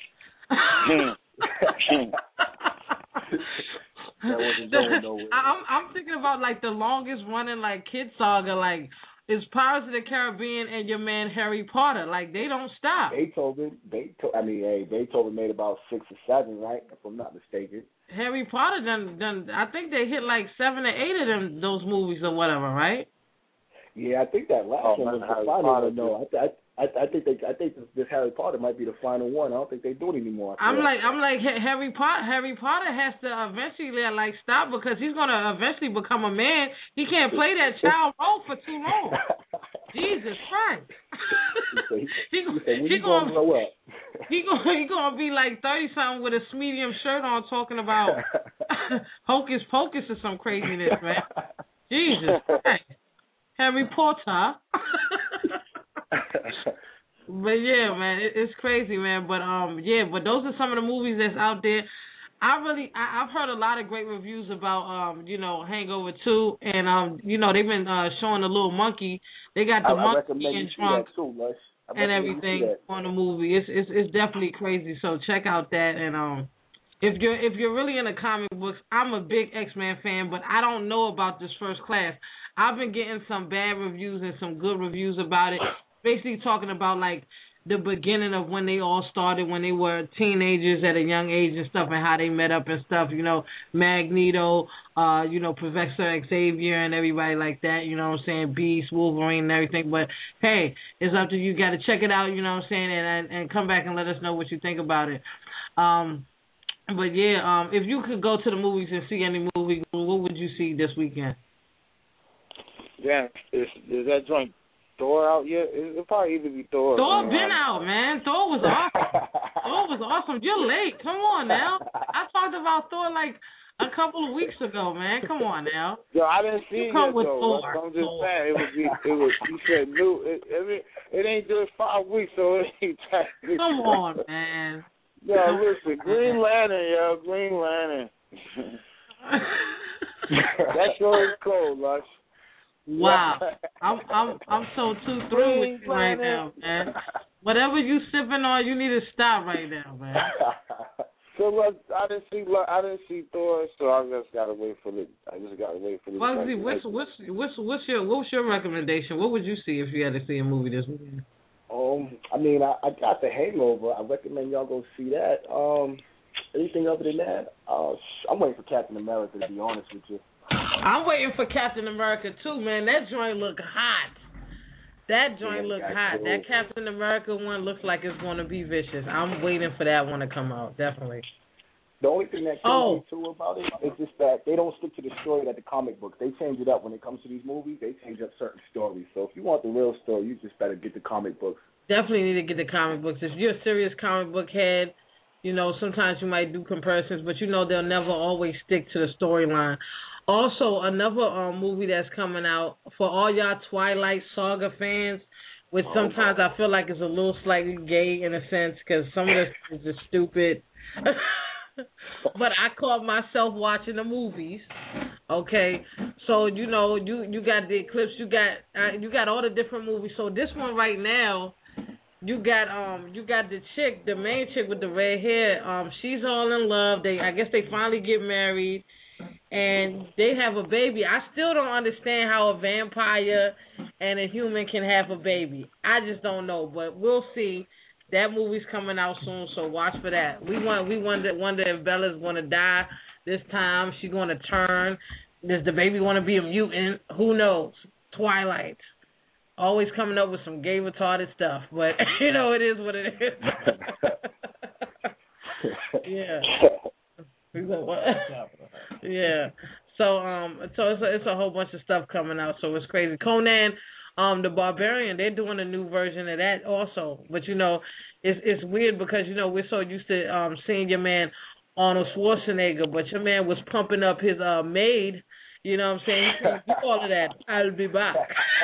That wasn't going nowhere. I'm thinking about like the longest running like kid saga like. It's Pirates of the Caribbean and your man Harry Potter. Like, they don't stop. Beethoven made about 6 or 7, right? If I'm not mistaken. Harry Potter done. I think they hit like 7 or 8 of those movies or whatever, right? Yeah, I think that last one was the final one. No, I think this Harry Potter might be the final one. I don't think they do it anymore. I'm like Harry Potter has to eventually like stop because he's gonna eventually become a man. He can't play that child role for too long. Jesus Christ. He gonna grow up. He gonna be like 30-something with a medium shirt on talking about hocus pocus or some craziness, man. Jesus Christ. Harry Potter. But yeah, man, it's crazy, man. But but those are some of the movies that's out there. I've heard a lot of great reviews about Hangover 2, and they've been showing the little monkey. They got the monkey being drunk and everything on the movie. It's definitely crazy. So check out that. And if you're really into comic books, I'm a big X-Men fan, but I don't know about this First Class. I've been getting some bad reviews and some good reviews about it. Basically talking about like the beginning of when they all started, when they were teenagers at a young age and stuff, and how they met up and stuff. Magneto, Professor Xavier and everybody like that. You know what I'm saying? Beast, Wolverine, and everything. But hey, it's up to you. Got to check it out. You know what I'm saying? And come back and let us know what you think about it. But yeah, if you could go to the movies and see any movie, what would you see this weekend? Yeah, is that joint Thor out yet? It'll probably either be Thor. Thor been out, man. Thor was awesome. Thor was awesome. You're late. Come on now. I talked about Thor like a couple of weeks ago, man. Come on now. Yo, I didn't see it yet, though. I'm just saying it was. You said new. It ain't just 5 weeks, so it ain't that. Come on, man. Yo, listen, Green Lantern. That show is cold, Lush. Wow, I'm so through with you right now, man. Whatever you sipping on, you need to stop right now, man. So I didn't see Thor, so I just gotta wait for it. Bugsy, what's your recommendation? What would you see if you had to see a movie this weekend? I mean, I got The Hangover. I recommend y'all go see that. Anything other than that? I'm waiting for Captain America, to be honest with you. I'm waiting for Captain America too, man. That joint look hot. That Captain America one looks like it's going to be vicious. I'm waiting for that one to come out, definitely. The only thing that kills me too about it is just that they don't stick to the story that the comic books. They change it up when it comes to these movies. They change up certain stories. So if you want the real story, you just better get the comic books. Definitely need to get the comic books. If you're a serious comic book head, you know, sometimes you might do comparisons, but you know they'll never always stick to the storyline. Also, another movie that's coming out for all y'all Twilight Saga fans, which sometimes I feel like is a little slightly gay in a sense because some of this is just stupid. But I caught myself watching the movies. Okay, so you know you got the Eclipse, you got all the different movies. So this one right now, you got the chick, the main chick with the red hair. She's all in love. I guess they finally get married, and they have a baby. I still don't understand how a vampire and a human can have a baby. I just don't know, but we'll see. That movie's coming out soon, so watch for that. We wonder if Bella's going to die this time. She's going to turn. Does the baby want to be a mutant? Who knows? Twilight. Always coming up with some gay retarded stuff, but you know it is what it is. Yeah. Yeah. So it's a whole bunch of stuff coming out, so it's crazy. Conan the Barbarian, they're doing a new version of that also. But, you know, it's weird because, you know, we're so used to seeing your man Arnold Schwarzenegger, but your man was pumping up his maid, you know what I'm saying? He can't do all of that. I'll be back.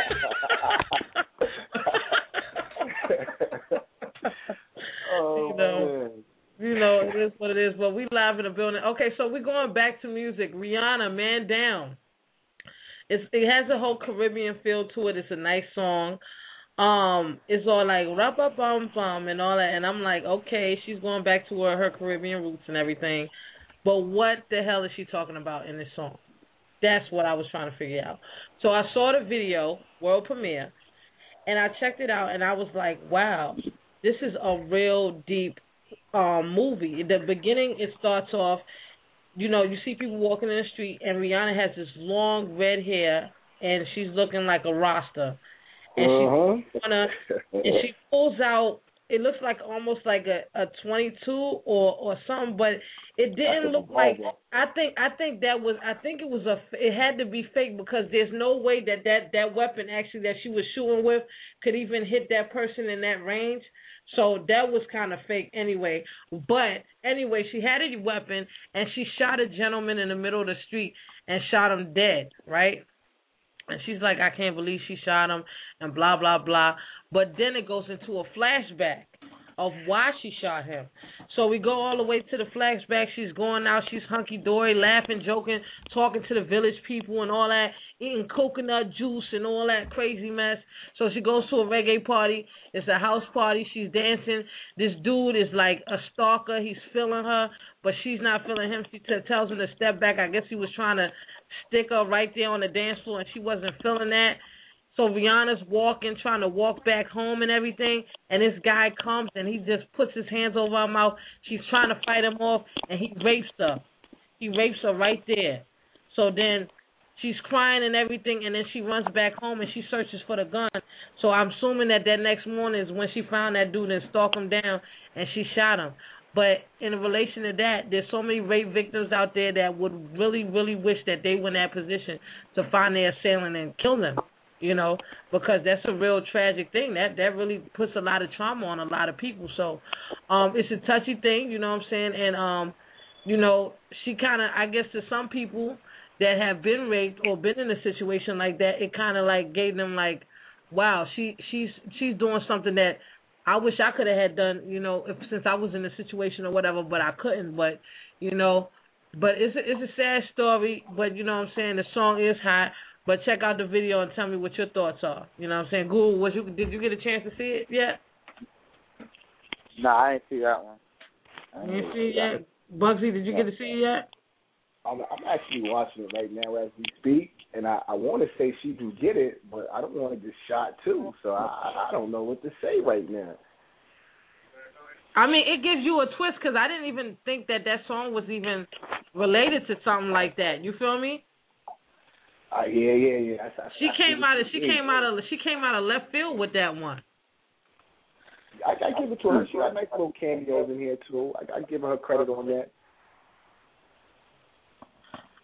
You know, it is what it is, but we live in the building. Okay, so we're going back to music. Rihanna, Man Down. It has a whole Caribbean feel to it. It's a nice song. It's all like rap-a-bum-bum and all that, and I'm like, okay, she's going back to her Caribbean roots and everything, but what the hell is she talking about in this song? That's what I was trying to figure out. So I saw the video, world premiere, and I checked it out, and I was like, wow, this is a real deep movie. In the beginning, it starts off, you know, you see people walking in the street, and Rihanna has this long red hair, and she's looking like a Rasta. And she pulls out, it looks like almost like a 22 or something, but it didn't look like. I think it had to be fake because there's no way that weapon actually that she was shooting with could even hit that person in that range. So that was kind of fake anyway. But anyway, she had a weapon and she shot a gentleman in the middle of the street and shot him dead, right? And she's like, I can't believe she shot him and blah, blah, blah. But then it goes into a flashback of why she shot him. So we go all the way to the flashback. She's going out. She's hunky-dory, laughing, joking, talking to the village people and all that, eating coconut juice and all that crazy mess. So she goes to a reggae party. It's a house party. She's dancing. This dude is like a stalker. He's feeling her, but she's not feeling him. She tells him to step back. I guess he was trying to stick her right there on the dance floor, and she wasn't feeling that. So Rihanna's walking, trying to walk back home and everything, and this guy comes and he just puts his hands over her mouth. She's trying to fight him off, and he rapes her. He rapes her right there. So then she's crying and everything, and then she runs back home and she searches for the gun. So I'm assuming that next morning is when she found that dude and stalked him down, and she shot him. But in relation to that, there's so many rape victims out there that would really, really wish that they were in that position to find their assailant and kill them. You know, because that's a real tragic thing. That really puts a lot of trauma on a lot of people. So it's a touchy thing, you know what I'm saying? And, you know, she kind of, I guess to some people that have been raped or been in a situation like that, it kind of like gave them like, wow, she's doing something that I wish I could have had done, you know, since I was in a situation or whatever, but I couldn't. But, you know, but it's a sad story, but, you know what I'm saying, the song is hot. But check out the video and tell me what your thoughts are. You know what I'm saying? Google, did you get a chance to see it yet? No, I didn't see that one. You didn't see it yet? Bugsy, did you get to see it yet? I'm actually watching it right now as we speak, and I want to say she can get it, but I don't want to get shot too, so I don't know what to say right now. I mean, it gives you a twist because I didn't even think that song was even related to something like that. You feel me? Yeah. She came out of left field with that one. I give it to her. She got nice little cameos in here too. I give her credit on that.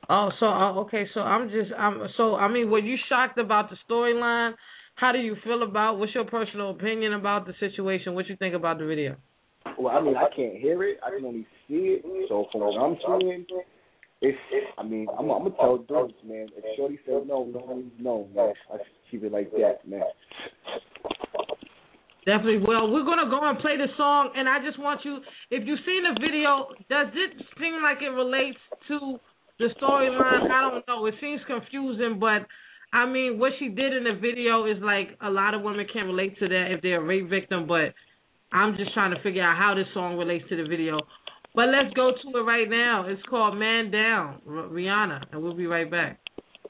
Oh, so okay. So were you shocked about the storyline? How do you feel about? What's your personal opinion about the situation? What you think about the video? Well, I mean, I can't hear it. I can only see it. So from what I'm seeing, I'm gonna tell dudes, man. If Shorty says no, no, man. I just keep it like that, man. Definitely. Well, we're gonna go and play the song, and I just want you, if you've seen the video, does it seem like it relates to the storyline? I don't know. It seems confusing, but I mean, what she did in the video is like a lot of women can't relate to that if they're a rape victim, but I'm just trying to figure out how this song relates to the video. But let's go to it right now. It's called Man Down, Rihanna, and we'll be right back.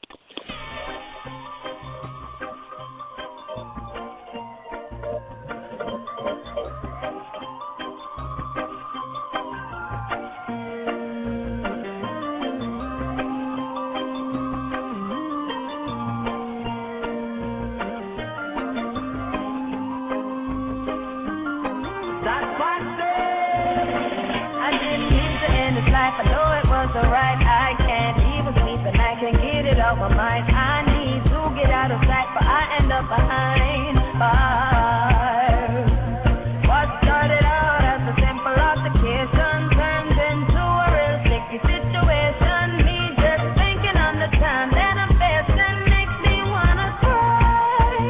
I know it was alright. I can't even sleep and I can't get it out my mind. I need to get out of sight, but I end up behind bars. What started out as a simple altercation turned into a real sticky situation. Me just thinking on the time that I'm facing makes me wanna cry.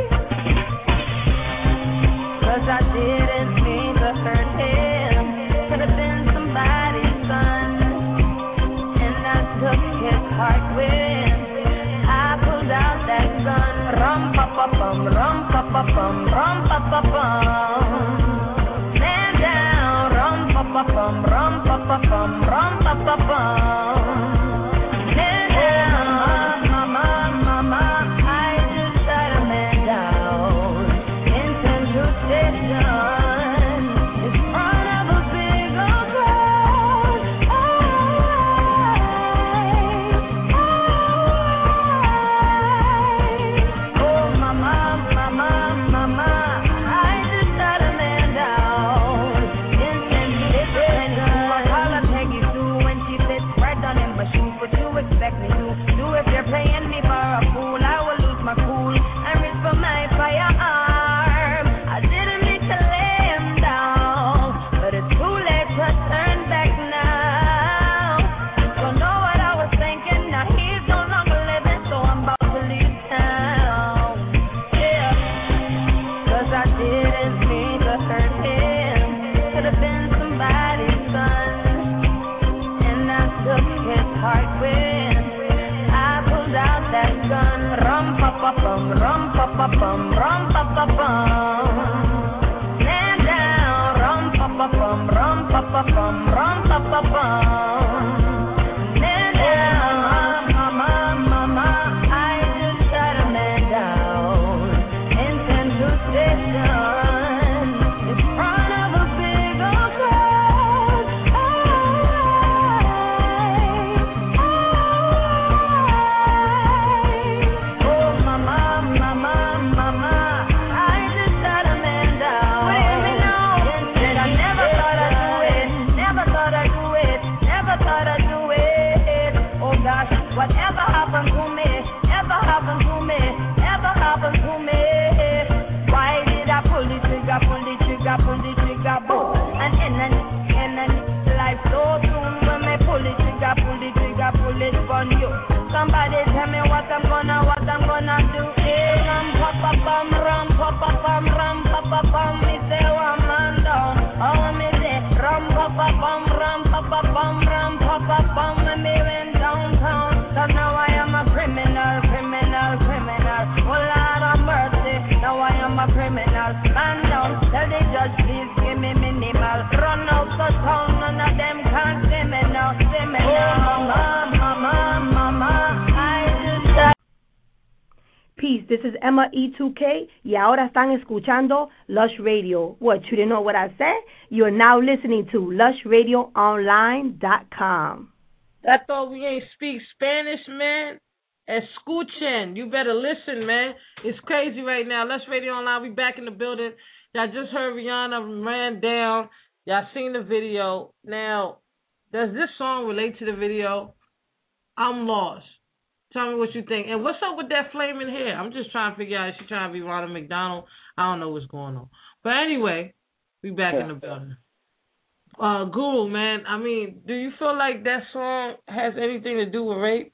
'Cause I didn't mean to hurt him. Could have been somebody's son, and I took his heart with. I pulled out that gun. Rum pa pa bum, rum pa pa bum, rum pa pa bum. Man down, rum pa pa bum, rum pa pa bum, rum pa pa bum. Man down, mama, I just shot a man down in Central Station. It's front of a big old crowd. Oh, mama, I just shot a man down in Central Station. All I take you to when she fits right on in my shoes. What you expect me to do if you're playing me for a fool? I will lose my cool and reach for my firearm. I didn't mean to lay him down, but it's too late to turn back now. Don't know what I was thinking. Now he's no longer living, so I'm about to leave town. Yeah, 'cause I didn't mean to hurt him. Could have been somebody's son, and I took his heart with. I pulled out that gun. Rum pa pa bum, rum pa pa bum, rum pa pa bum. Man down, rum pa pa bum, rum pa pa bum, rum pa pa bum. Man down, mama, I just shot a man down in Central Station. In front of a big old crowd. Oh, mama, I just shot a man down. What do you mean now? Said I never thought I'd do it, never thought I'd do it, never thought I'd do it. Oh gosh, whatever happened to me, ever happened to me, ever happened to me. Why did I pull the trigger, boom? And in life so soon when me pull the trigger, pull it on you. Somebody tell me what I'm gonna do. Rum pa pa bum, rum pa pa bum, rum pa pa bum. Me say one man down. Oh me say rum pa pa bum, rum pa pa bum, rum pa pa bum. When me went downtown, so now I am a criminal. Oh Lord of mercy, now I am a criminal. Man down, tell the judge please give me minimal. Run out the town, none of them can't see me now. Oh mama, I just shot. Peace, this is Emma E2K y ahora están escuchando Lush Radio. What, you didn't know what I said? You are now listening to LushRadioOnline.com. I thought we ain't speak Spanish, man. Escuchen. You better listen, man. It's crazy right now. Lush Radio Online, we back in the building. Y'all just heard Rihanna, Man Down. Y'all seen the video. Now, does this song relate to the video? I'm lost. Tell me what you think. And what's up with that flaming hair? I'm just trying to figure out if she's trying to be Ronald McDonald. I don't know what's going on. But anyway, we back in the building. Guru, man, I mean, do you feel like that song has anything to do with rape?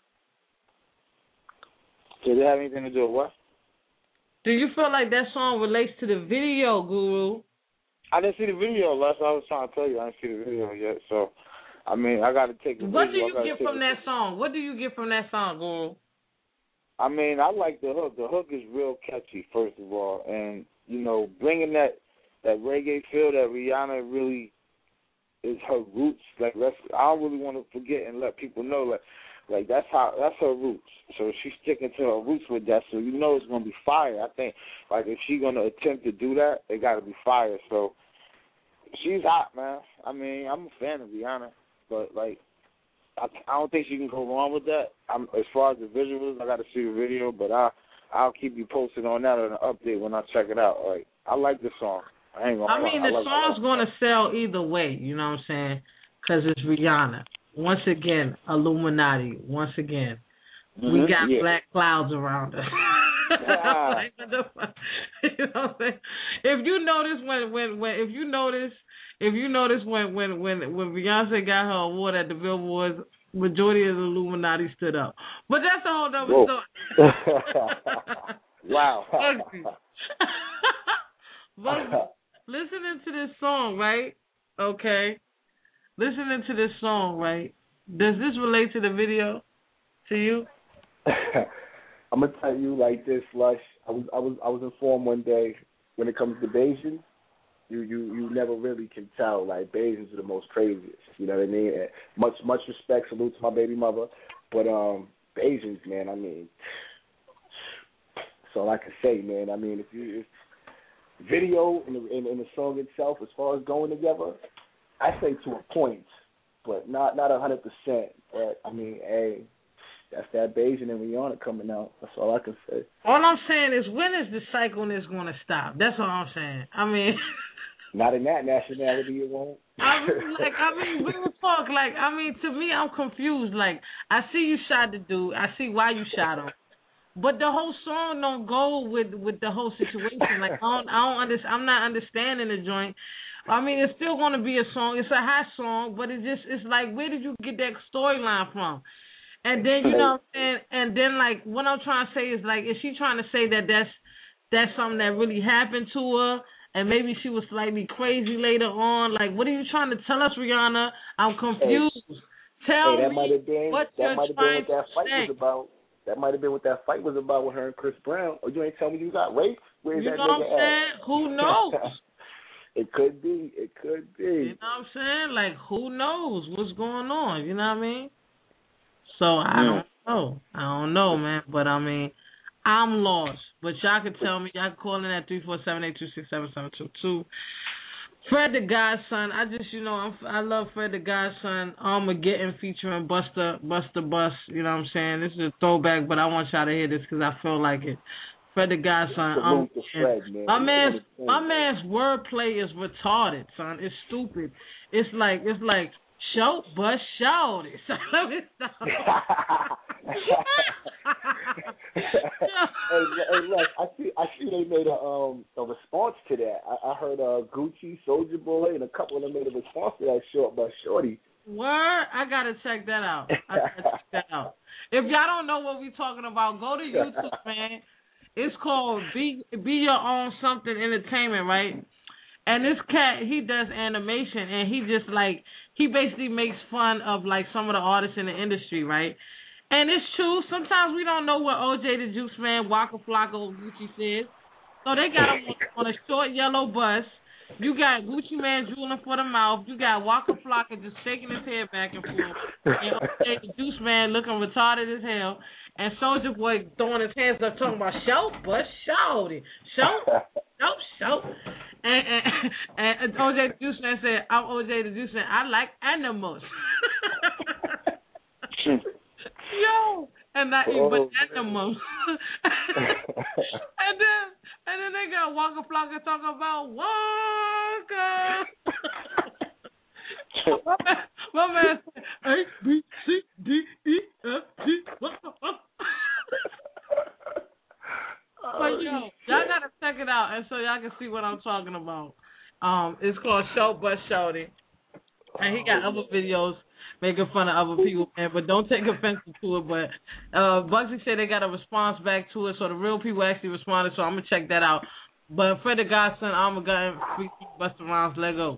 Does it have anything to do with what? Do you feel like that song relates to the video, Guru? I didn't see the video, Les. I was trying to tell you I didn't see the video yet. So, I mean, I got to take the video. What do you get from that song? What do you get from that song, Guru? I mean, I like the hook. The hook is real catchy, first of all. And, you know, bringing that reggae feel that Rihanna really is her roots. Like, I don't really want to forget and let people know, like that's her roots. So she's sticking to her roots with that. So you know it's gonna be fire. I think like if she's gonna attempt to do that, it gotta be fire. So she's hot, man. I mean, I'm a fan of Rihanna, but like I don't think she can go wrong with that. As far as the visuals, I gotta see the video, but I'll keep you posted on that on an update when I check it out. Like I like the song. I mean, the song's gonna sell either way. You know what I'm saying? Because it's Rihanna. Once again, Illuminati. Once again, we got black clouds around us. Like, you know what I'm saying? If you notice when Beyonce got her award at the Billboards, majority of the Illuminati stood up. But that's a whole other story. Wow. But listening to this song, right? Okay. Listening to this song, right? Does this relate to the video to you? I'm gonna tell you like this, Lush. I was informed one day when it comes to Bajans, you never really can tell. Like Bajans are the most craziest. You know what I mean? And much respect, salute to my baby mother, but Bajans, man. I mean, that's all I can say, man. I mean, if video and the song itself, as far as going together, I say to a point, but not 100%. But I mean, hey, that's that Bajan and Rihanna coming out. That's all I can say. All I'm saying is, when is the cycleness going to stop? That's all I'm saying. I mean, not in that nationality, it won't. real talk. Like, I mean, to me, I'm confused. Like, I see you shot the dude. I see why you shot him. But the whole song don't go with the whole situation. Like, I'm not understanding the joint. I mean, it's still going to be a song. It's a hot song, but it's like, where did you get that storyline from? And then, you know what I'm saying? And then, like, what I'm trying to say is, like, is she trying to say that that's something that really happened to her, and maybe she was slightly crazy later on? Like, what are you trying to tell us, Rihanna? I'm confused. Tell me what you're trying to say. That might have been what that fight was about with her and Chris Brown. Or you ain't telling me you got raped? Where's that nigga at? You know what I'm saying? Who knows? It could be. It could be. You know what I'm saying? Like, who knows what's going on? You know what I mean? So, I don't know, man. But, I mean, I'm lost. But y'all can tell me. Y'all can call in at 347-826-7722. Fred the Godson. I love Fred the Godson. Armageddon featuring Buster Bus. You know what I'm saying? This is a throwback, but I want y'all to hear this because I feel like it. Fred the Godson. My man's wordplay is retarded, son. It's stupid. It's like shout, but shout it. So let me stop. Hey, look, I see they made a response to that. I heard Gucci, Soulja Boy, and a couple of them made a response to that short but shorty. Word? I gotta check that out. If y'all don't know what we talking about, go to YouTube, man. It's called Be Your Own Something Entertainment, right? And this cat, he does animation, and he basically makes fun of like some of the artists in the industry, right? And it's true. Sometimes we don't know what OJ the Juice Man, Waka Flocka, Gucci says. So they got him on a short yellow bus. You got Gucci Man drooling for the mouth. You got Waka Flocka just shaking his head back and forth. And OJ the Juice Man looking retarded as hell. And Soulja Boy throwing his hands up talking about shout, but shout it. Shout. And OJ the Juice Man said, I'm OJ the Juice Man. I like animals. Yo, and I eat bananas. and then they got Waka Flocka talking about Waka. my man said A-B-C-D-E But yo, y'all gotta check it out, and so y'all can see what I'm talking about. It's called Show But Shorty, and he got other videos making fun of other people, man. But don't take offense to it. But Bugsy said they got a response back to it, so the real people actually responded. So I'm gonna check that out. But Fred the Godson, Armageddon, Freaky, Busta Rhymes, let go.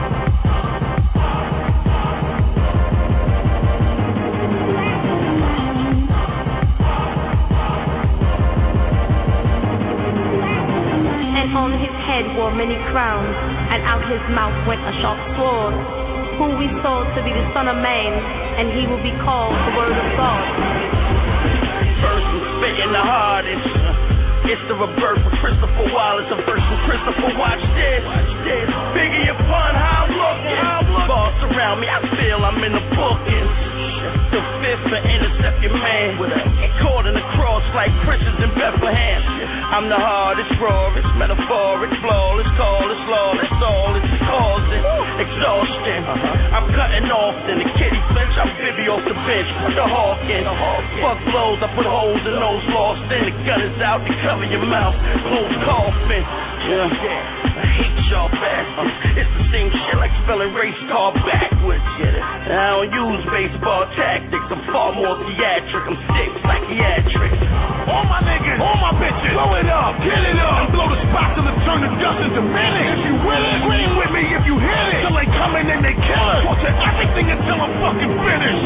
And on his head wore many crowns, and out his mouth went a sharp sword, whom we saw to be the Son of Man, and he will be called the Word of God. First was spitting the hardest. It's the rebirth of Christopher Wallace, a verse from Christopher. Watch this. Biggie upon how I'm looking. Boss around me, I feel I'm in the bookings. The fifth for intercept your man. Caught in the cross like Christians in Bethlehem. I'm the hardest, rawest, metaphoric, flawless, callous, lawless, all it's causing exhaustion. I'm cutting off in the kitty flinch, I'm Bibby off the bench, put the hawk in. Fuck blows, I put holes in those lost in. The gun is out to cover your mouth, close coffin. I hate y'all bastards. It's the same shit like spelling race car backwards. I don't use baseball tactics. I'm far more theatric. I'm sick, psychiatric. All my niggas, all my bitches, blow it up, get it up, and blow the spot till it turn the dust into minutes. If you with it, scream with me if you hit it. Till they come in and they kill us. Watch everything until I'm fucking finished.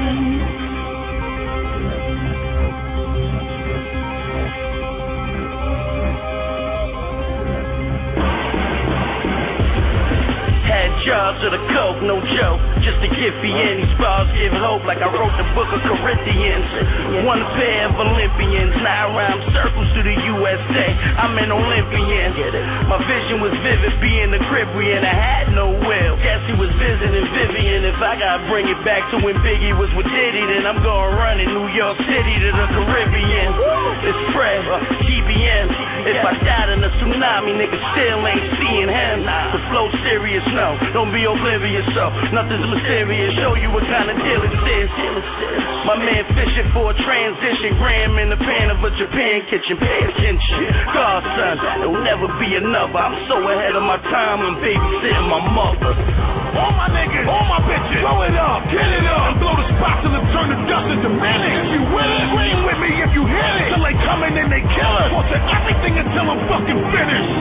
Had jobs of the coke, no joke, just to get me in. These bars give hope like I wrote the book of Corinthians. One pair of Olympians, 9 round circles to the USA. I'm an Olympian. My vision was vivid, being the Caribbean. I had no will. Guess he was visiting Vivian. If I gotta bring it back to when Biggie was with Diddy, then I'm gonna run in New York City to the Caribbean. It's Fred, TBM. If I died in a tsunami, niggas still ain't seeing him. The flow serious, no, don't be oblivious, so nothing's mysterious. Show you what kind of deal it is. My man fishing for a transition, Graham in the pan of a Japan kitchen. Pay attention, Godson, there'll never be another. I'm so ahead of my time when babysitting my mother. All my niggas, all my bitches, blow it up, get it up, and blow the spot till it turn the dust into minutes. If you with it, scream with me if you hit it. Till they come in and they kill us. Watch everything until I'm fucking finished.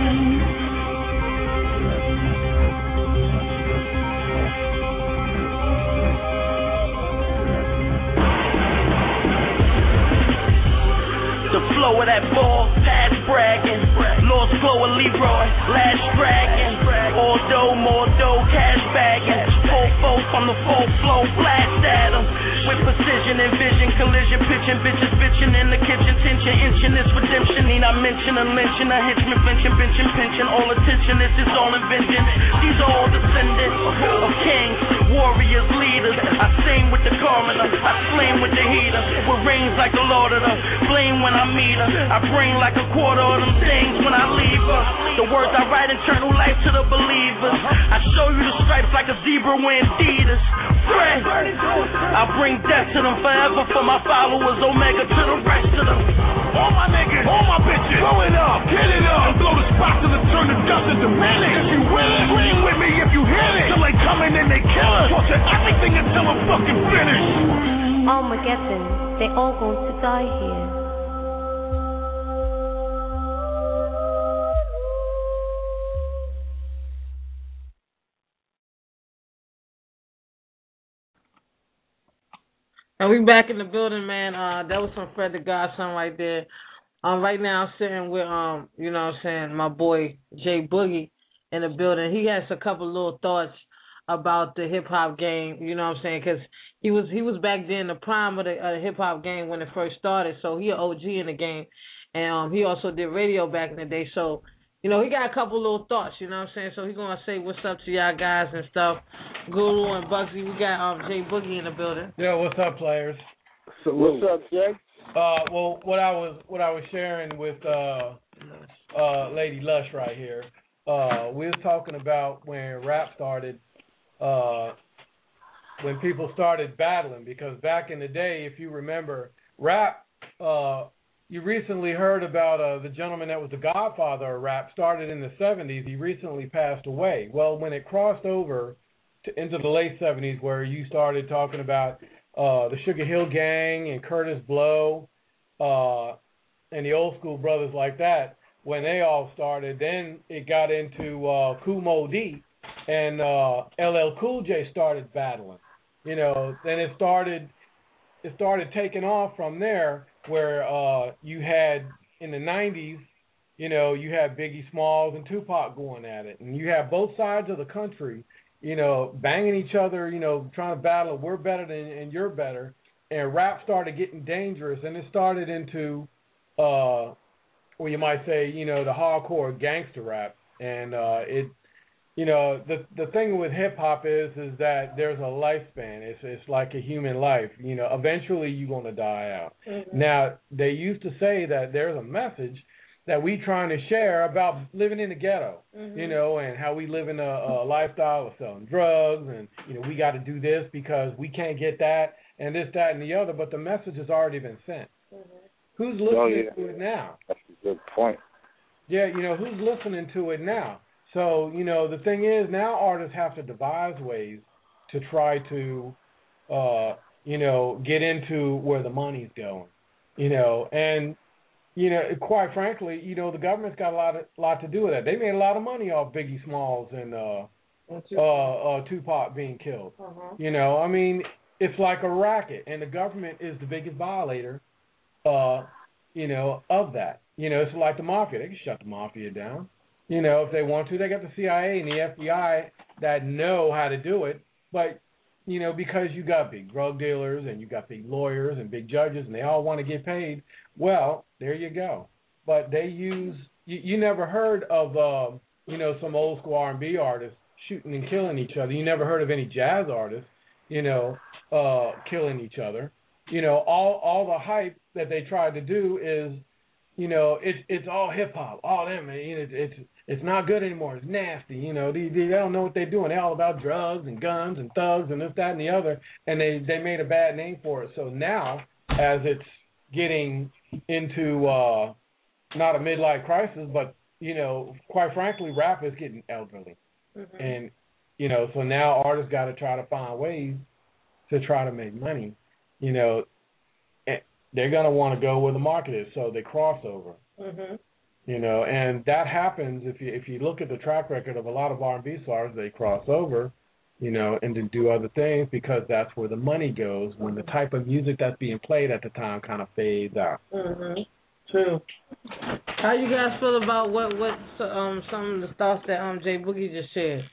The flow of that ball, pass bragging. Lost flow of Leroy, last dragon. All dough, more dough, cash bagging. Full from the full flow, blast at them. With precision and vision, collision, pitching, bitches bitching in the kitchen, tension, inching this redemption. Need I mention a lynching, a henchman, flinching, benching, pinching. All attention, this is all invention. These are all descendants of kings, warriors, leaders. I sing with the Carminer, I flame with the heater. With rings like the Lord of the flame when I meet her. I bring like a quarter of them things when I leave her. The words I write eternal life to the believers. I show you the stripes like a zebra wearing Adidas. Friend, I bring death to them forever for my followers, Omega to the rest of them. All my niggas, all my bitches, blow it up, get it up, and blow the spot till it turn the dust into minutes. If you with it, scream with me if you hit it. Till they come in and they kill us. Watch everything until I'm fucking finished. Armageddon, they all going to die here. And we back in the building, man. That was some Fred the Godson right there. Right now I'm sitting with you know what I'm saying, my boy Jay Boogie in the building. He has a couple little thoughts about the hip hop game, you know what I'm saying, because he was back then in the prime of the hip hop game when it first started. So he an OG in the game, and he also did radio back in the day. So you know, he got a couple little thoughts, you know what I'm saying? So he's going to say what's up to y'all guys and stuff. Guru and Bugsy, we got Jay Boogie in the building. Yeah, what's up, players? So what's up, Jay? Well, what I was sharing with Lady Lush right here, we was talking about when rap started, when people started battling, because back in the day, if you remember, rap, you recently heard about the gentleman that was the godfather of rap, started in the 70s. He recently passed away. Well, when it crossed over into the late 70s, where you started talking about the Sugar Hill Gang and Curtis Blow and the old school brothers like that, when they all started, then it got into Kool Moe Dee and LL Cool J started battling. You know, then it started taking off from there, where you had in the 90s, you know, you had Biggie Smalls and Tupac going at it, and you have both sides of the country, you know, banging each other, you know, trying to battle. We're better than and you're better, and rap started getting dangerous, and it started into, well, you might say, you know, the hardcore gangster rap, and it. You know, the thing with hip hop is that there's a lifespan. It's like a human life. You know, eventually you're gonna die out. Mm-hmm. Now, they used to say that there's a message that we trying to share about living in the ghetto. Mm-hmm. You know, and how we live in a lifestyle of selling drugs, and you know we got to do this because we can't get that and this, that, and the other. But the message has already been sent. Mm-hmm. Who's listening to it now? That's a good point. Yeah, you know, who's listening to it now? So, you know, the thing is, now artists have to devise ways to try to, you know, get into where the money's going, you know. And, you know, quite frankly, you know, the government's got a lot to do with that. They made a lot of money off Biggie Smalls and Tupac being killed. Uh-huh. You know, I mean, it's like a racket, and the government is the biggest violator, you know, of that. You know, it's like the mafia. They can shut the mafia down. You know, if they want to, they got the CIA and the FBI that know how to do it. But, you know, because you got big drug dealers and you got big lawyers and big judges and they all want to get paid, well, there you go. But they use, you never heard of, you know, some old school R&B artists shooting and killing each other. You never heard of any jazz artists, you know, killing each other. You know, all the hype that they tried to do is, you know, it's all hip hop, all them. You know, it's not good anymore. It's nasty. You know, they don't know what they're doing. They're all about drugs and guns and thugs and this, that, and the other. And they made a bad name for it. So now, as it's getting into not a midlife crisis, but you know, quite frankly, rap is getting elderly. Mm-hmm. And you know, so now artists got to try to find ways to try to make money. You know. They're going to want to go where the market is, so they cross over. Mm-hmm. You know, and that happens if you look at the track record of a lot of R&B stars, they cross over, you know, and then do other things because that's where the money goes when the type of music that's being played at the time kind of fades out. Mm-hmm. True. How you guys feel about what some of the thoughts that Jay Boogie just shared?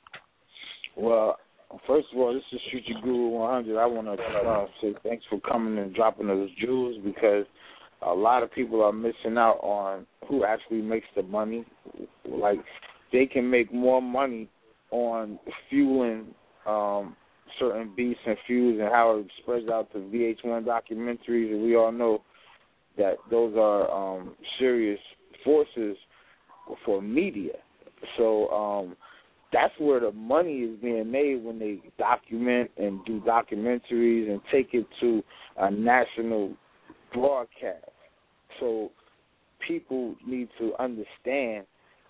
Well, first of all, this is Shoot Your Guru 100. I want to say thanks for coming and dropping those jewels because a lot of people are missing out on who actually makes the money. Like, they can make more money on fueling certain beats and feuds and how it spreads out to VH1 documentaries, and we all know that those are serious forces for media. So, that's where the money is being made when they document and do documentaries and take it to a national broadcast. So people need to understand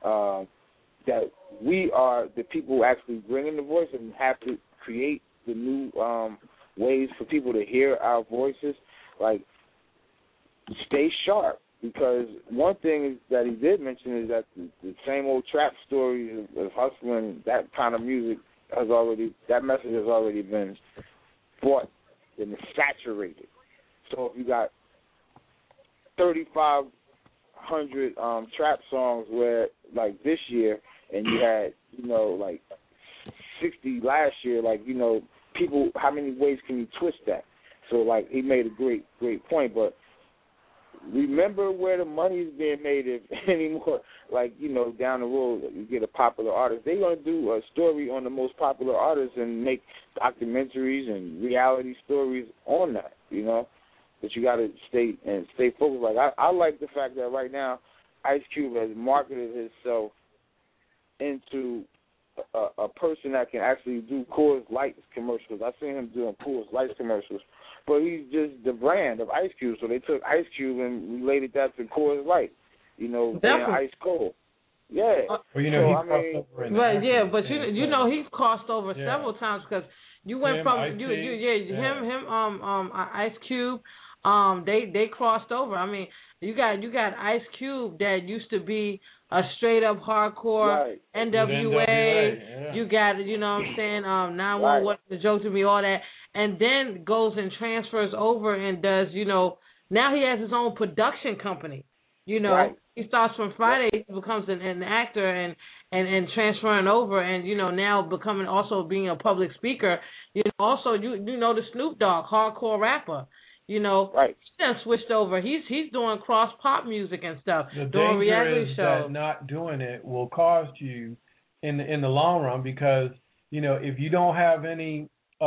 that we are the people who actually bring in the voice and have to create the new ways for people to hear our voices. Like, stay sharp. Because one thing that he did mention is that the same old trap stories of hustling, that kind of music that message has already been bought and saturated. So if you got 3,500 trap songs where, like, this year, and you had, you know, like 60 last year, like, you know, people, how many ways can you twist that? So, like, he made a great point, but remember where the money is being made if anymore. Like, you know, down the road, you get a popular artist. They're going to do a story on the most popular artists and make documentaries and reality stories on that, you know. But you got to stay focused. Like, I like the fact that right now Ice Cube has marketed himself into a person that can actually do Coors Light commercials. I've seen him doing Coors Light commercials, but he's just the brand of Ice Cube. So they took Ice Cube and related that to Coors Light, being ice cold. Yeah. Well, so, he's crossed over in Right, yeah, but you know he's crossed over several times because you went him, from him, Ice Cube, they crossed over. I mean, you got Ice Cube that used to be a straight up hardcore NWA. Yeah. You got, you know what I'm saying, 911, The Joke to Me, all that, and then goes and transfers over and does, now he has his own production company. He starts from Friday, he becomes an actor and transferring over, and now becoming also being a public speaker. Also the Snoop Dogg, hardcore rapper. He done switched over. He's doing cross pop music and stuff. The doing danger reality is shows. that not doing it will cost you in the long run, because if you don't have any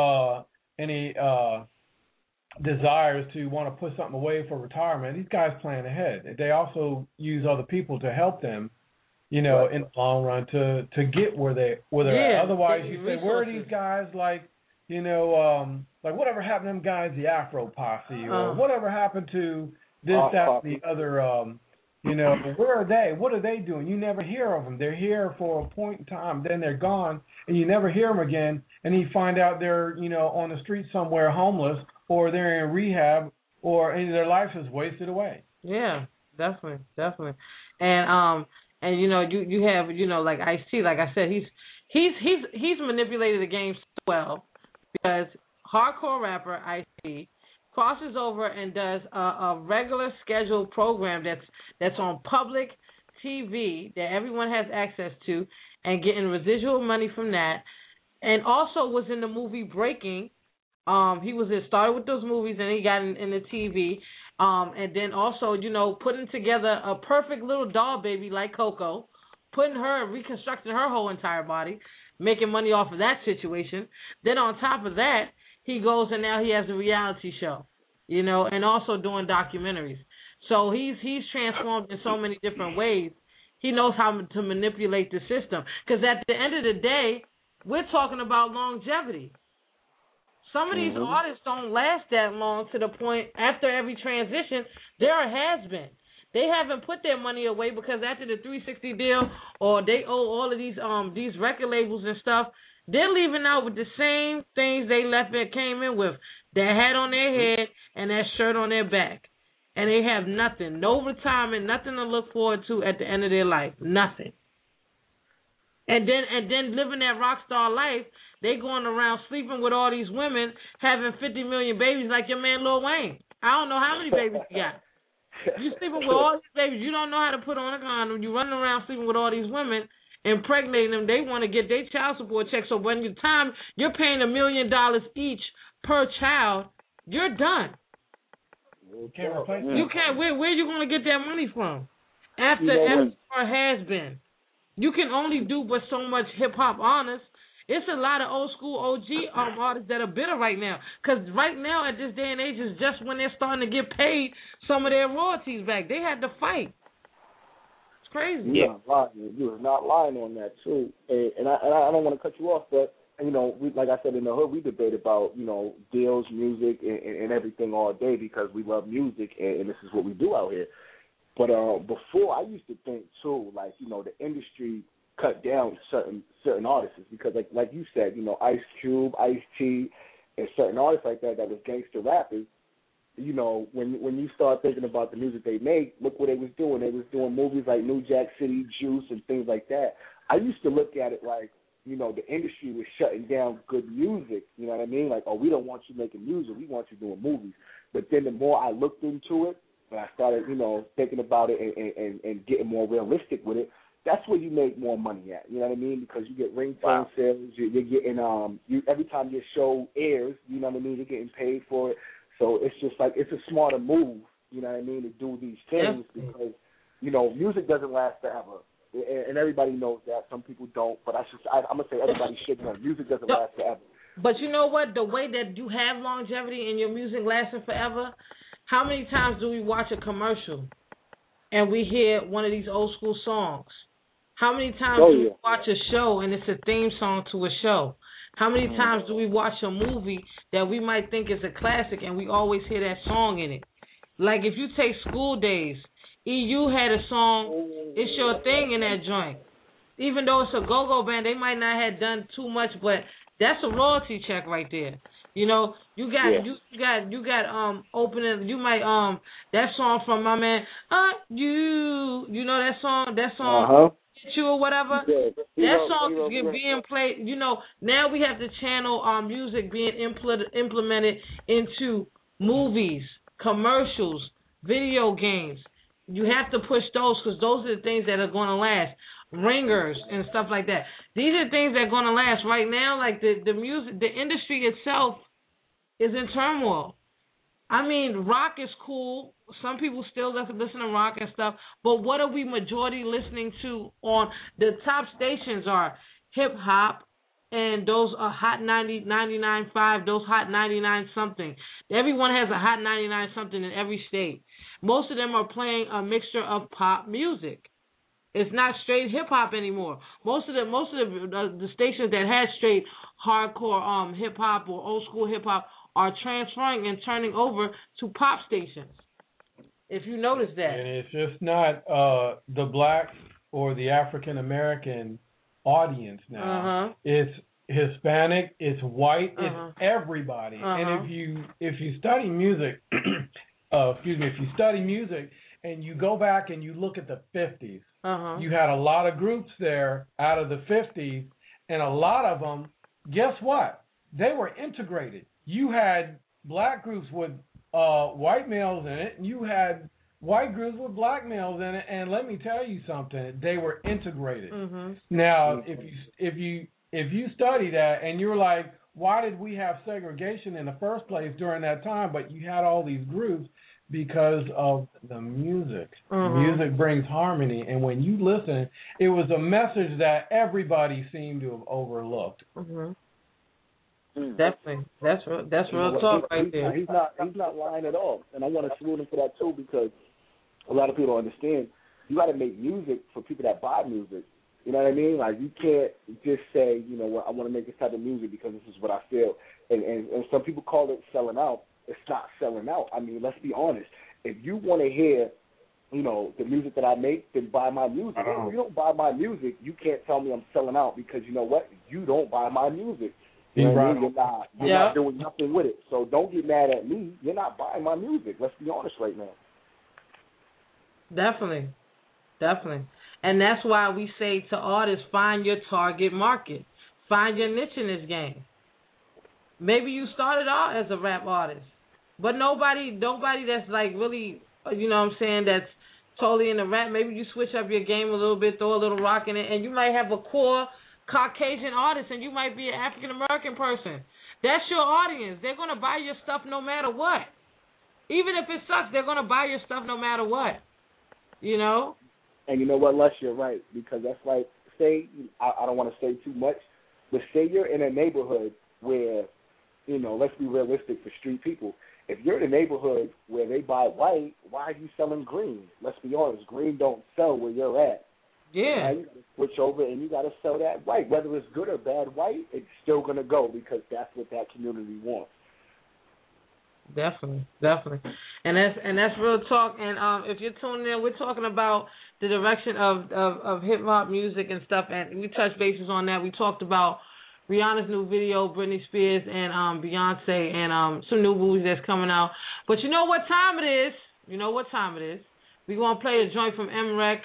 desires to want to put something away for retirement, these guys plan ahead. They also use other people to help them, in the long run to get where they're at. Otherwise, you say, where are these guys like whatever happened to them guys, the Afro Posse, or whatever happened to this, that, and the other, where are they? What are they doing? You never hear of them. They're here for a point in time, then they're gone, and you never hear them again, and you find out they're, on the street somewhere homeless, or they're in rehab, and their life is wasted away. Yeah, definitely. And you have, like Ice-T, like I said, he's manipulated the game so well, because hardcore rapper Ice-T crosses over and does a regular scheduled program that's on public TV that everyone has access to, and getting residual money from that, and also was in the movie Breaking. He started with those movies, and he got in the TV, and then also putting together a perfect little doll baby like Coco, reconstructing her whole entire body, making money off of that situation. Then on top of that, he goes and now he has a reality show, and also doing documentaries. So he's transformed in so many different ways. He knows how to manipulate the system. Because at the end of the day, we're talking about longevity. Some of these artists don't last that long, to the point after every transition, they're a has-been. They haven't put their money away because after the 360 deal, or they owe all of these record labels and stuff, they're leaving out with the same things they came in with. Their hat on their head and that shirt on their back. And they have nothing, no retirement, nothing to look forward to at the end of their life, nothing. And then living that rock star life, they going around sleeping with all these women, having 50 million babies like your man Lil Wayne. I don't know how many babies you got. You sleeping with all these babies. You don't know how to put on a condom. You running around sleeping with all these women, impregnating them. They want to get their child support check. So when you're paying $1 million each per child, you're done. You can't replace that. You can't. Where are you going to get that money from? After has been. You can only do but so much hip-hop honors. It's a lot of old school OG artists that are bitter right now. Because right now, at this day and age, is just when they're starting to get paid some of their royalties back. They had to fight. It's crazy. You are not lying on that, too. And I don't want to cut you off, but, like I said, in the hood, we debate about, deals, music, and everything all day because we love music, and this is what we do out here. But before, I used to think, too, like, the industry cut down certain artists because, like you said, Ice Cube, Ice-T, and certain artists like that was gangster rappers. When you start thinking about the music they make, look what they was doing. They was doing movies like New Jack City, Juice, and things like that. I used to look at it like, the industry was shutting down good music. You know what I mean? Like, we don't want you making music. We want you doing movies. But then the more I looked into it, and I started, thinking about it and getting more realistic with it, that's where you make more money at. You know what I mean? Because you get ringtone sales. You're getting every time your show airs, you know what I mean? You're getting paid for it. So it's just like it's a smarter move. You know what I mean? To do these things because music doesn't last forever, and everybody knows that. Some people don't, but I'm gonna say everybody should know. Music doesn't last forever. But you know what? The way that you have longevity in your music lasting forever. How many times do we watch a commercial and we hear one of these old school songs How many times do we watch a show and it's a theme song to a show? How many times do we watch a movie that we might think is a classic and we always hear that song in it? Like if you take School Days, EU had a song, It's Your Thing in that joint. Even though it's a go-go band, they might not have done too much, but that's a royalty check right there. You know, you got opening. You might that song from my man, you know that song Hit You or whatever. That song is being played. You know, now we have to channel our music being implemented into movies, commercials, video games. You have to push those because those are the things that are going to last. Ringers and stuff like that. These are things that are going to last. Right now, like the music, the industry itself is in turmoil. I mean, rock is cool. Some people still listen to rock and stuff. But what are we majority listening to on the top stations are hip hop and those are Hot 90, 99.5, those Hot 99 something. Everyone has a Hot 99 something in every state. Most of them are playing a mixture of pop music. It's not straight hip hop anymore. Most of the stations that had straight hardcore hip hop or old school hip hop are transferring and turning over to pop stations. If you notice that. And it's just not the black or the African American audience now. It's Hispanic, it's white, it's everybody. And if you study music, if you study music and you go back and you look at the 50s, you had a lot of groups there out of the 50s, and a lot of them, guess what? They were integrated. You had black groups with white males in it, and you had white groups with black males in it, and let me tell you something, they were integrated. Now, if you study that and you're like, why did we have segregation in the first place during that time, but you had all these groups? Because of the music. Music brings harmony, and when you listen, it was a message that everybody seemed to have overlooked. Definitely, that's real talk right there. He's not lying at all, and I want to salute him for that too, because a lot of people don't understand. You got to make music for people that buy music. You know what I mean? Like you can't just say, you know what, I want to make this type of music because this is what I feel, and some people call it selling out. It's not selling out. I mean, let's be honest. If you want to hear, you know, the music that I make, then buy my music. If you don't buy my music, you can't tell me I'm selling out because you know what? You don't buy my music. You know what I mean? You're not doing nothing with it. So don't get mad at me. You're not buying my music. Let's be honest right now. Definitely. And that's why we say to artists, find your target market. Find your niche in this game. Maybe you started out as a rap artist. But nobody that's like really, you know what I'm saying, that's totally in the rap. Maybe you switch up your game a little bit, throw a little rock in it, and you might have a core Caucasian artist, and you might be an African American person. That's your audience. They're going to buy your stuff no matter what. Even if it sucks, they're going to buy your stuff no matter what. You know? And you know what, Les, you're right, because that's like, say, I don't want to say too much, but say you're in a neighborhood where, you know, let's be realistic for street people. If you're in a neighborhood where they buy white, why are you selling green? Let's be honest, green don't sell where you're at. Yeah. Now you got to switch over and you got to sell that white. Whether it's good or bad white, it's still going to go because that's what that community wants. Definitely. And that's real talk. And if you're tuning in, we're talking about the direction of hip-hop music and stuff, and we touched bases on that. We talked about Rihanna's new video, Britney Spears, and Beyonce, and some new movies that's coming out. But you know what time it is? We're going to play a joint from MREC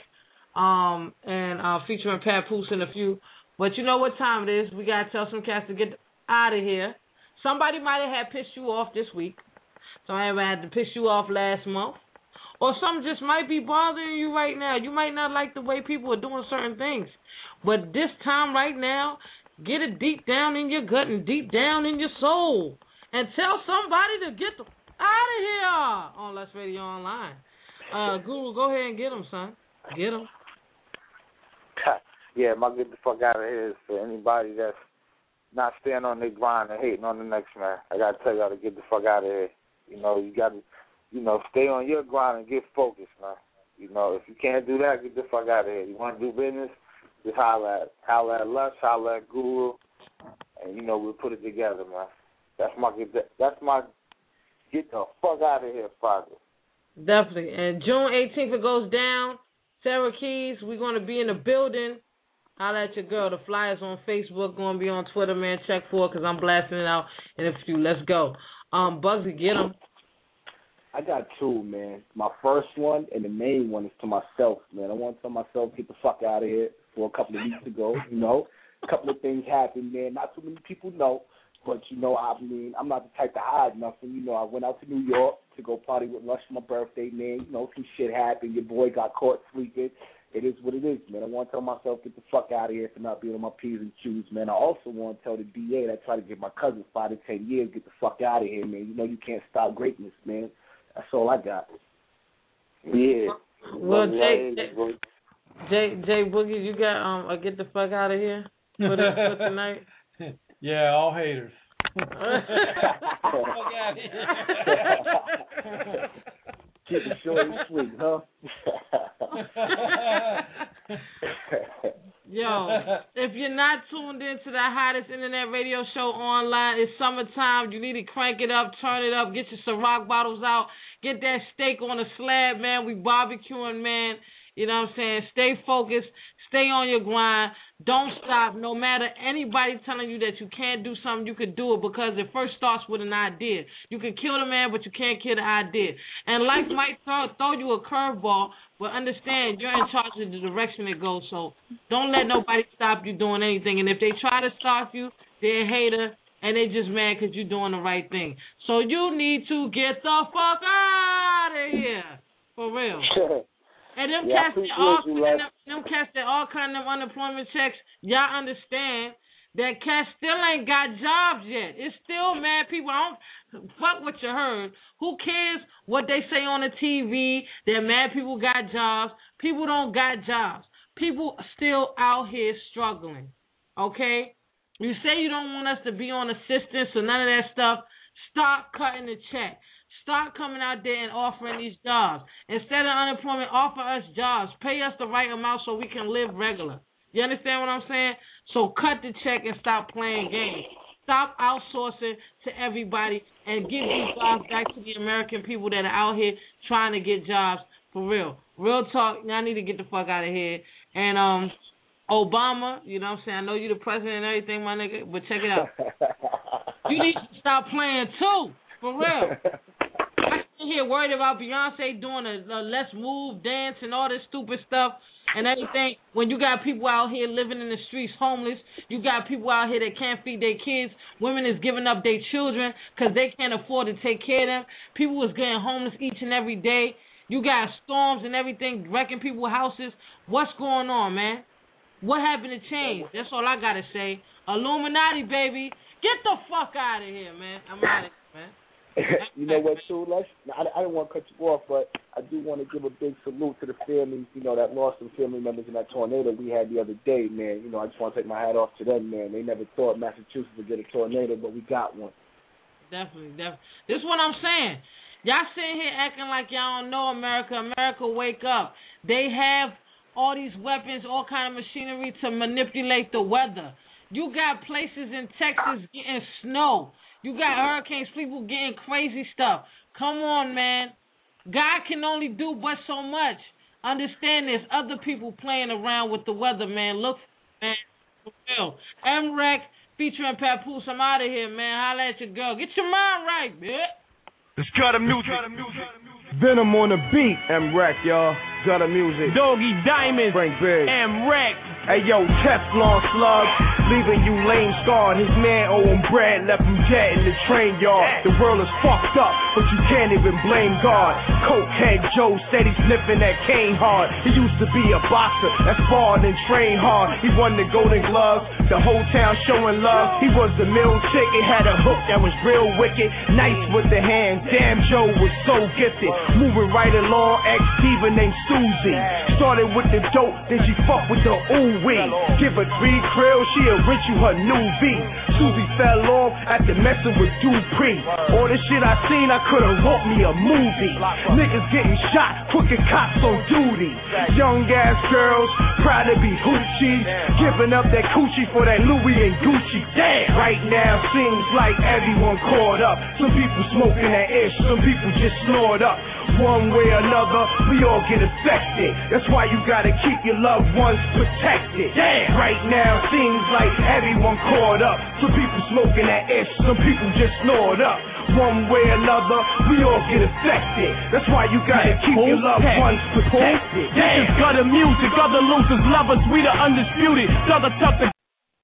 and featuring Papoose and a few. But you know what time it is? We got to tell some cats to get out of here. Somebody might have had pissed you off this week. Somebody might have had to piss you off last month. Or something just might be bothering you right now. You might not like the way people are doing certain things. But this time right now, get it deep down in your gut and deep down in your soul. And tell somebody to get the out of here on Let's Radio Online. Guru, go ahead and get them, son. Get them. Yeah, my get the fuck out of here is for anybody that's not staying on their grind and hating on the next man. I got to tell y'all to get the fuck out of here. You know, you got to, you know, stay on your grind and get focused, man. You know, if you can't do that, get the fuck out of here. You want to do business, Just holla at Lush, holla at Guru, and we'll put it together, man. That's my get the fuck out of here, Father. Definitely. And June 18th it goes down. Sarah Keys, we're going to be in the building. Holla at your girl. The flyers on Facebook, going to be on Twitter, man. Check for it because I'm blasting it out. And if you, let's go. Bugsy, get them. I got two, man. My first one and the main one is to myself, man. I want to tell myself, get the fuck out of here for a couple of weeks ago, A couple of things happened, man. Not too many people know, but, I'm not the type to hide nothing. I went out to New York to go party with Lush for my birthday, man. Some shit happened. Your boy got caught sleeping. It is what it is, man. I want to tell myself, get the fuck out of here for not being on my P's and Q's, man. I also want to tell the DA that tried to give my cousin 5 to 10 years, get the fuck out of here, man. You can't stop greatness, man. That's all I got. Yeah. Well, Jay Boogie, you got get the fuck out of here for tonight? Yeah, all haters. Fuck out of here. Keep it short and sweet, huh? Yo, if you're not tuned into the hottest internet radio show online, it's summertime. You need to crank it up, turn it up, get your Ciroc bottles out, get that steak on the slab, man. We barbecuing, man. You know what I'm saying? Stay focused. Stay on your grind. Don't stop. No matter anybody telling you that you can't do something, you could do it because it first starts with an idea. You can kill the man, but you can't kill the idea. And life might throw you a curveball, but understand you're in charge of the direction it goes. So don't let nobody stop you doing anything. And if they try to stop you, they're a hater, and they just mad because you're doing the right thing. So you need to get the fuck out of here. For real. And them cats that all kind of unemployment checks, y'all understand that cats still ain't got jobs yet. It's still mad people. I don't fuck what you heard. Who cares what they say on the TV that mad people got jobs? People don't got jobs. People still out here struggling. Okay? You say you don't want us to be on assistance or none of that stuff. Stop cutting the check. Start coming out there and offering these jobs. Instead of unemployment, offer us jobs. Pay us the right amount so we can live regular. You understand what I'm saying? So cut the check and stop playing games. Stop outsourcing to everybody and give these jobs back to the American people that are out here trying to get jobs for real. Real talk, y'all need to get the fuck out of here. And Obama, you know what I'm saying? I know you're the president and everything, my nigga, but check it out. You need to stop playing too, for real. I sit here worried about Beyonce doing a Let's Move dance and all this stupid stuff and everything. When you got people out here living in the streets homeless, you got people out here that can't feed their kids. Women is giving up their children because they can't afford to take care of them. People is getting homeless each and every day. You got storms and everything wrecking people's houses. What's going on, man? What happened to change? That's all I got to say. Illuminati, baby. Get the fuck out of here, man. I'm out of here, man. You know what, too, Lush? I don't want to cut you off, but I do want to give a big salute to the families, that lost some family members in that tornado we had the other day, man. I just want to take my hat off to them, man. They never thought Massachusetts would get a tornado, but we got one. Definitely. This is what I'm saying. Y'all sitting here acting like y'all don't know America. America, wake up. They have all these weapons, all kind of machinery to manipulate the weather. You got places in Texas getting snow. You got hurricanes, people getting crazy stuff. Come on, man. God can only do but so much. Understand there's other people playing around with the weather, man. Look, man, for real. M-Rec featuring Papoose. I'm out of here, man. Holla at your girl. Get your mind right, bitch. Let's cut the music. Venom on the beat. M-Rec, y'all. Gutter music. Doggy Diamond. Frank Big. M-Rec. Hey yo, Teflon Slug, leaving you lame scarred. His man owe him bread, left him dead in the train yard. The world is fucked up, but you can't even blame God. Cokehead Joe said he's sniffing that cane hard. He used to be a boxer that sparred and trained hard. He won the Golden Gloves, the whole town showing love. He was the meal ticket, had a hook that was real wicked. Nice with the hand, damn Joe was so gifted. Moving right along, ex-diva named Susie. Started with the dope, then she fucked with the ooh. ooh-wee. Give her 3 krills, she'll rent you her new V. Susie fell off after messing with Dupree. All the shit I seen, I could've wrote me a movie. Niggas getting shot, crooked cops on duty. Young ass girls, proud to be hoochie. Giving up that coochie for that Louis and Gucci. Damn! Right now seems like everyone caught up. Some people smoking that ish, some people just snored up. One way or another, we all get affected. That's why you gotta keep your loved ones protected. Damn! Right now seems like everyone caught up. Some people smoking that ish, some people just snored up. One way or another, we all get affected. That's why you gotta keep your loved ones protected. This is gutter music, other losers, lovers, we the undisputed. Thugger tuck the